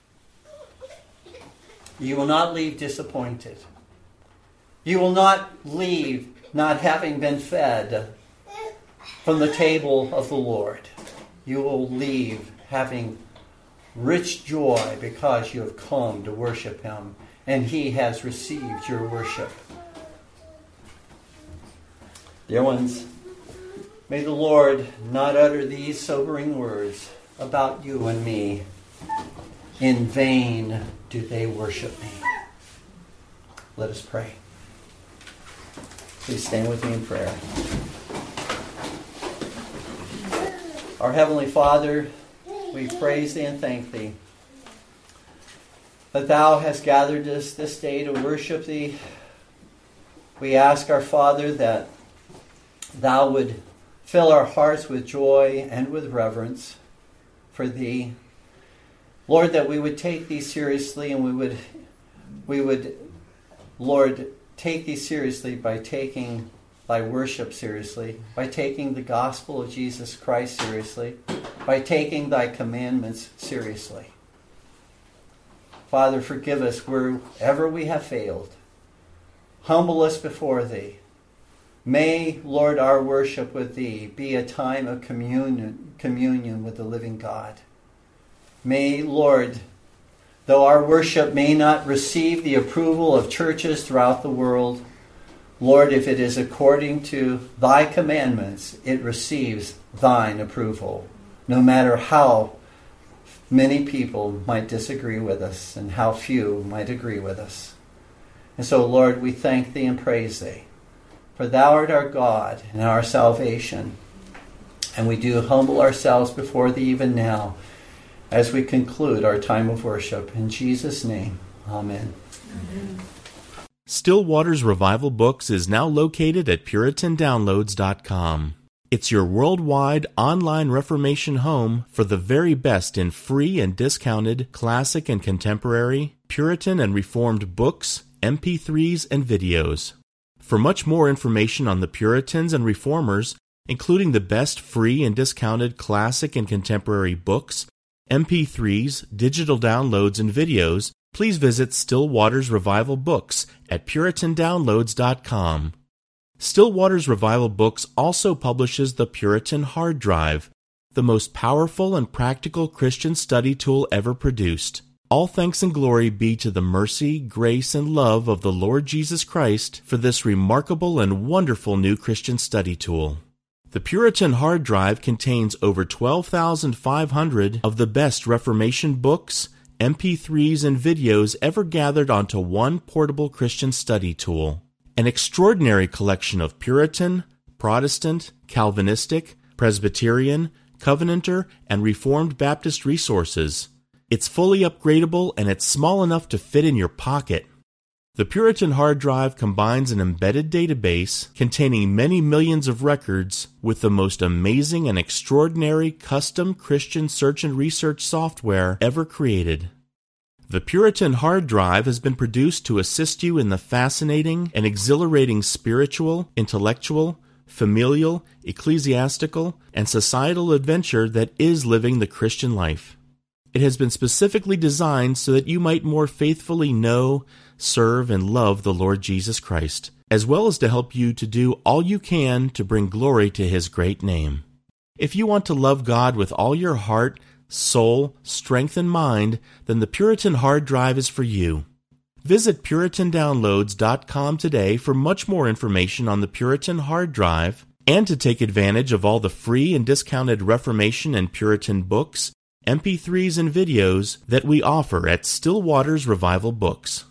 You will not leave disappointed. You will not leave not having been fed from the table of the Lord. You will leave having rich joy because you have come to worship Him and He has received your worship. Dear ones, may the Lord not utter these sobering words about you and me. In vain do they worship me. Let us pray. Please stand with me in prayer. Our Heavenly Father, we praise Thee and thank Thee that Thou hast gathered us this day to worship Thee. We ask, our Father, that Thou would fill our hearts with joy and with reverence for Thee. Lord, that we would take Thee seriously, and we would, Lord, take Thee seriously by taking Thy worship seriously, by taking the gospel of Jesus Christ seriously, by taking Thy commandments seriously. Father, forgive us wherever we have failed. Humble us before Thee. May, Lord, our worship with Thee be a time of communion with the living God. May, Lord, though our worship may not receive the approval of churches throughout the world, Lord, if it is according to Thy commandments, it receives Thine approval, no matter how many people might disagree with us and how few might agree with us. And so, Lord, we thank Thee and praise Thee, for Thou art our God and our salvation. And we do humble ourselves before Thee even now as we conclude our time of worship. In Jesus' name, amen. Amen. Still Waters Revival Books is now located at PuritanDownloads.com. It's your worldwide online Reformation home for the very best in free and discounted classic and contemporary, Puritan and Reformed books, MP3s, and videos. For much more information on the Puritans and Reformers, including the best free and discounted classic and contemporary books, MP3s, digital downloads, and videos, please visit Still Waters Revival Books at PuritanDownloads.com. Still Waters Revival Books also publishes the Puritan Hard Drive, the most powerful and practical Christian study tool ever produced. All thanks and glory be to the mercy, grace, and love of the Lord Jesus Christ for this remarkable and wonderful new Christian study tool. The Puritan Hard Drive contains over 12,500 of the best Reformation books, MP3s, and videos ever gathered onto one portable Christian study tool. An extraordinary collection of Puritan, Protestant, Calvinistic, Presbyterian, Covenanter, and Reformed Baptist resources. It's fully upgradable and it's small enough to fit in your pocket. The Puritan Hard Drive combines an embedded database containing many millions of records with the most amazing and extraordinary custom Christian search and research software ever created. The Puritan Hard Drive has been produced to assist you in the fascinating and exhilarating spiritual, intellectual, familial, ecclesiastical, and societal adventure that is living the Christian life. It has been specifically designed so that you might more faithfully know, serve, and love the Lord Jesus Christ, as well as to help you to do all you can to bring glory to His great name. If you want to love God with all your heart, soul, strength, and mind, then the Puritan Hard Drive is for you. Visit PuritanDownloads.com today for much more information on the Puritan Hard Drive and to take advantage of all the free and discounted Reformation and Puritan books, MP3s, and videos that we offer at Still Waters Revival Books.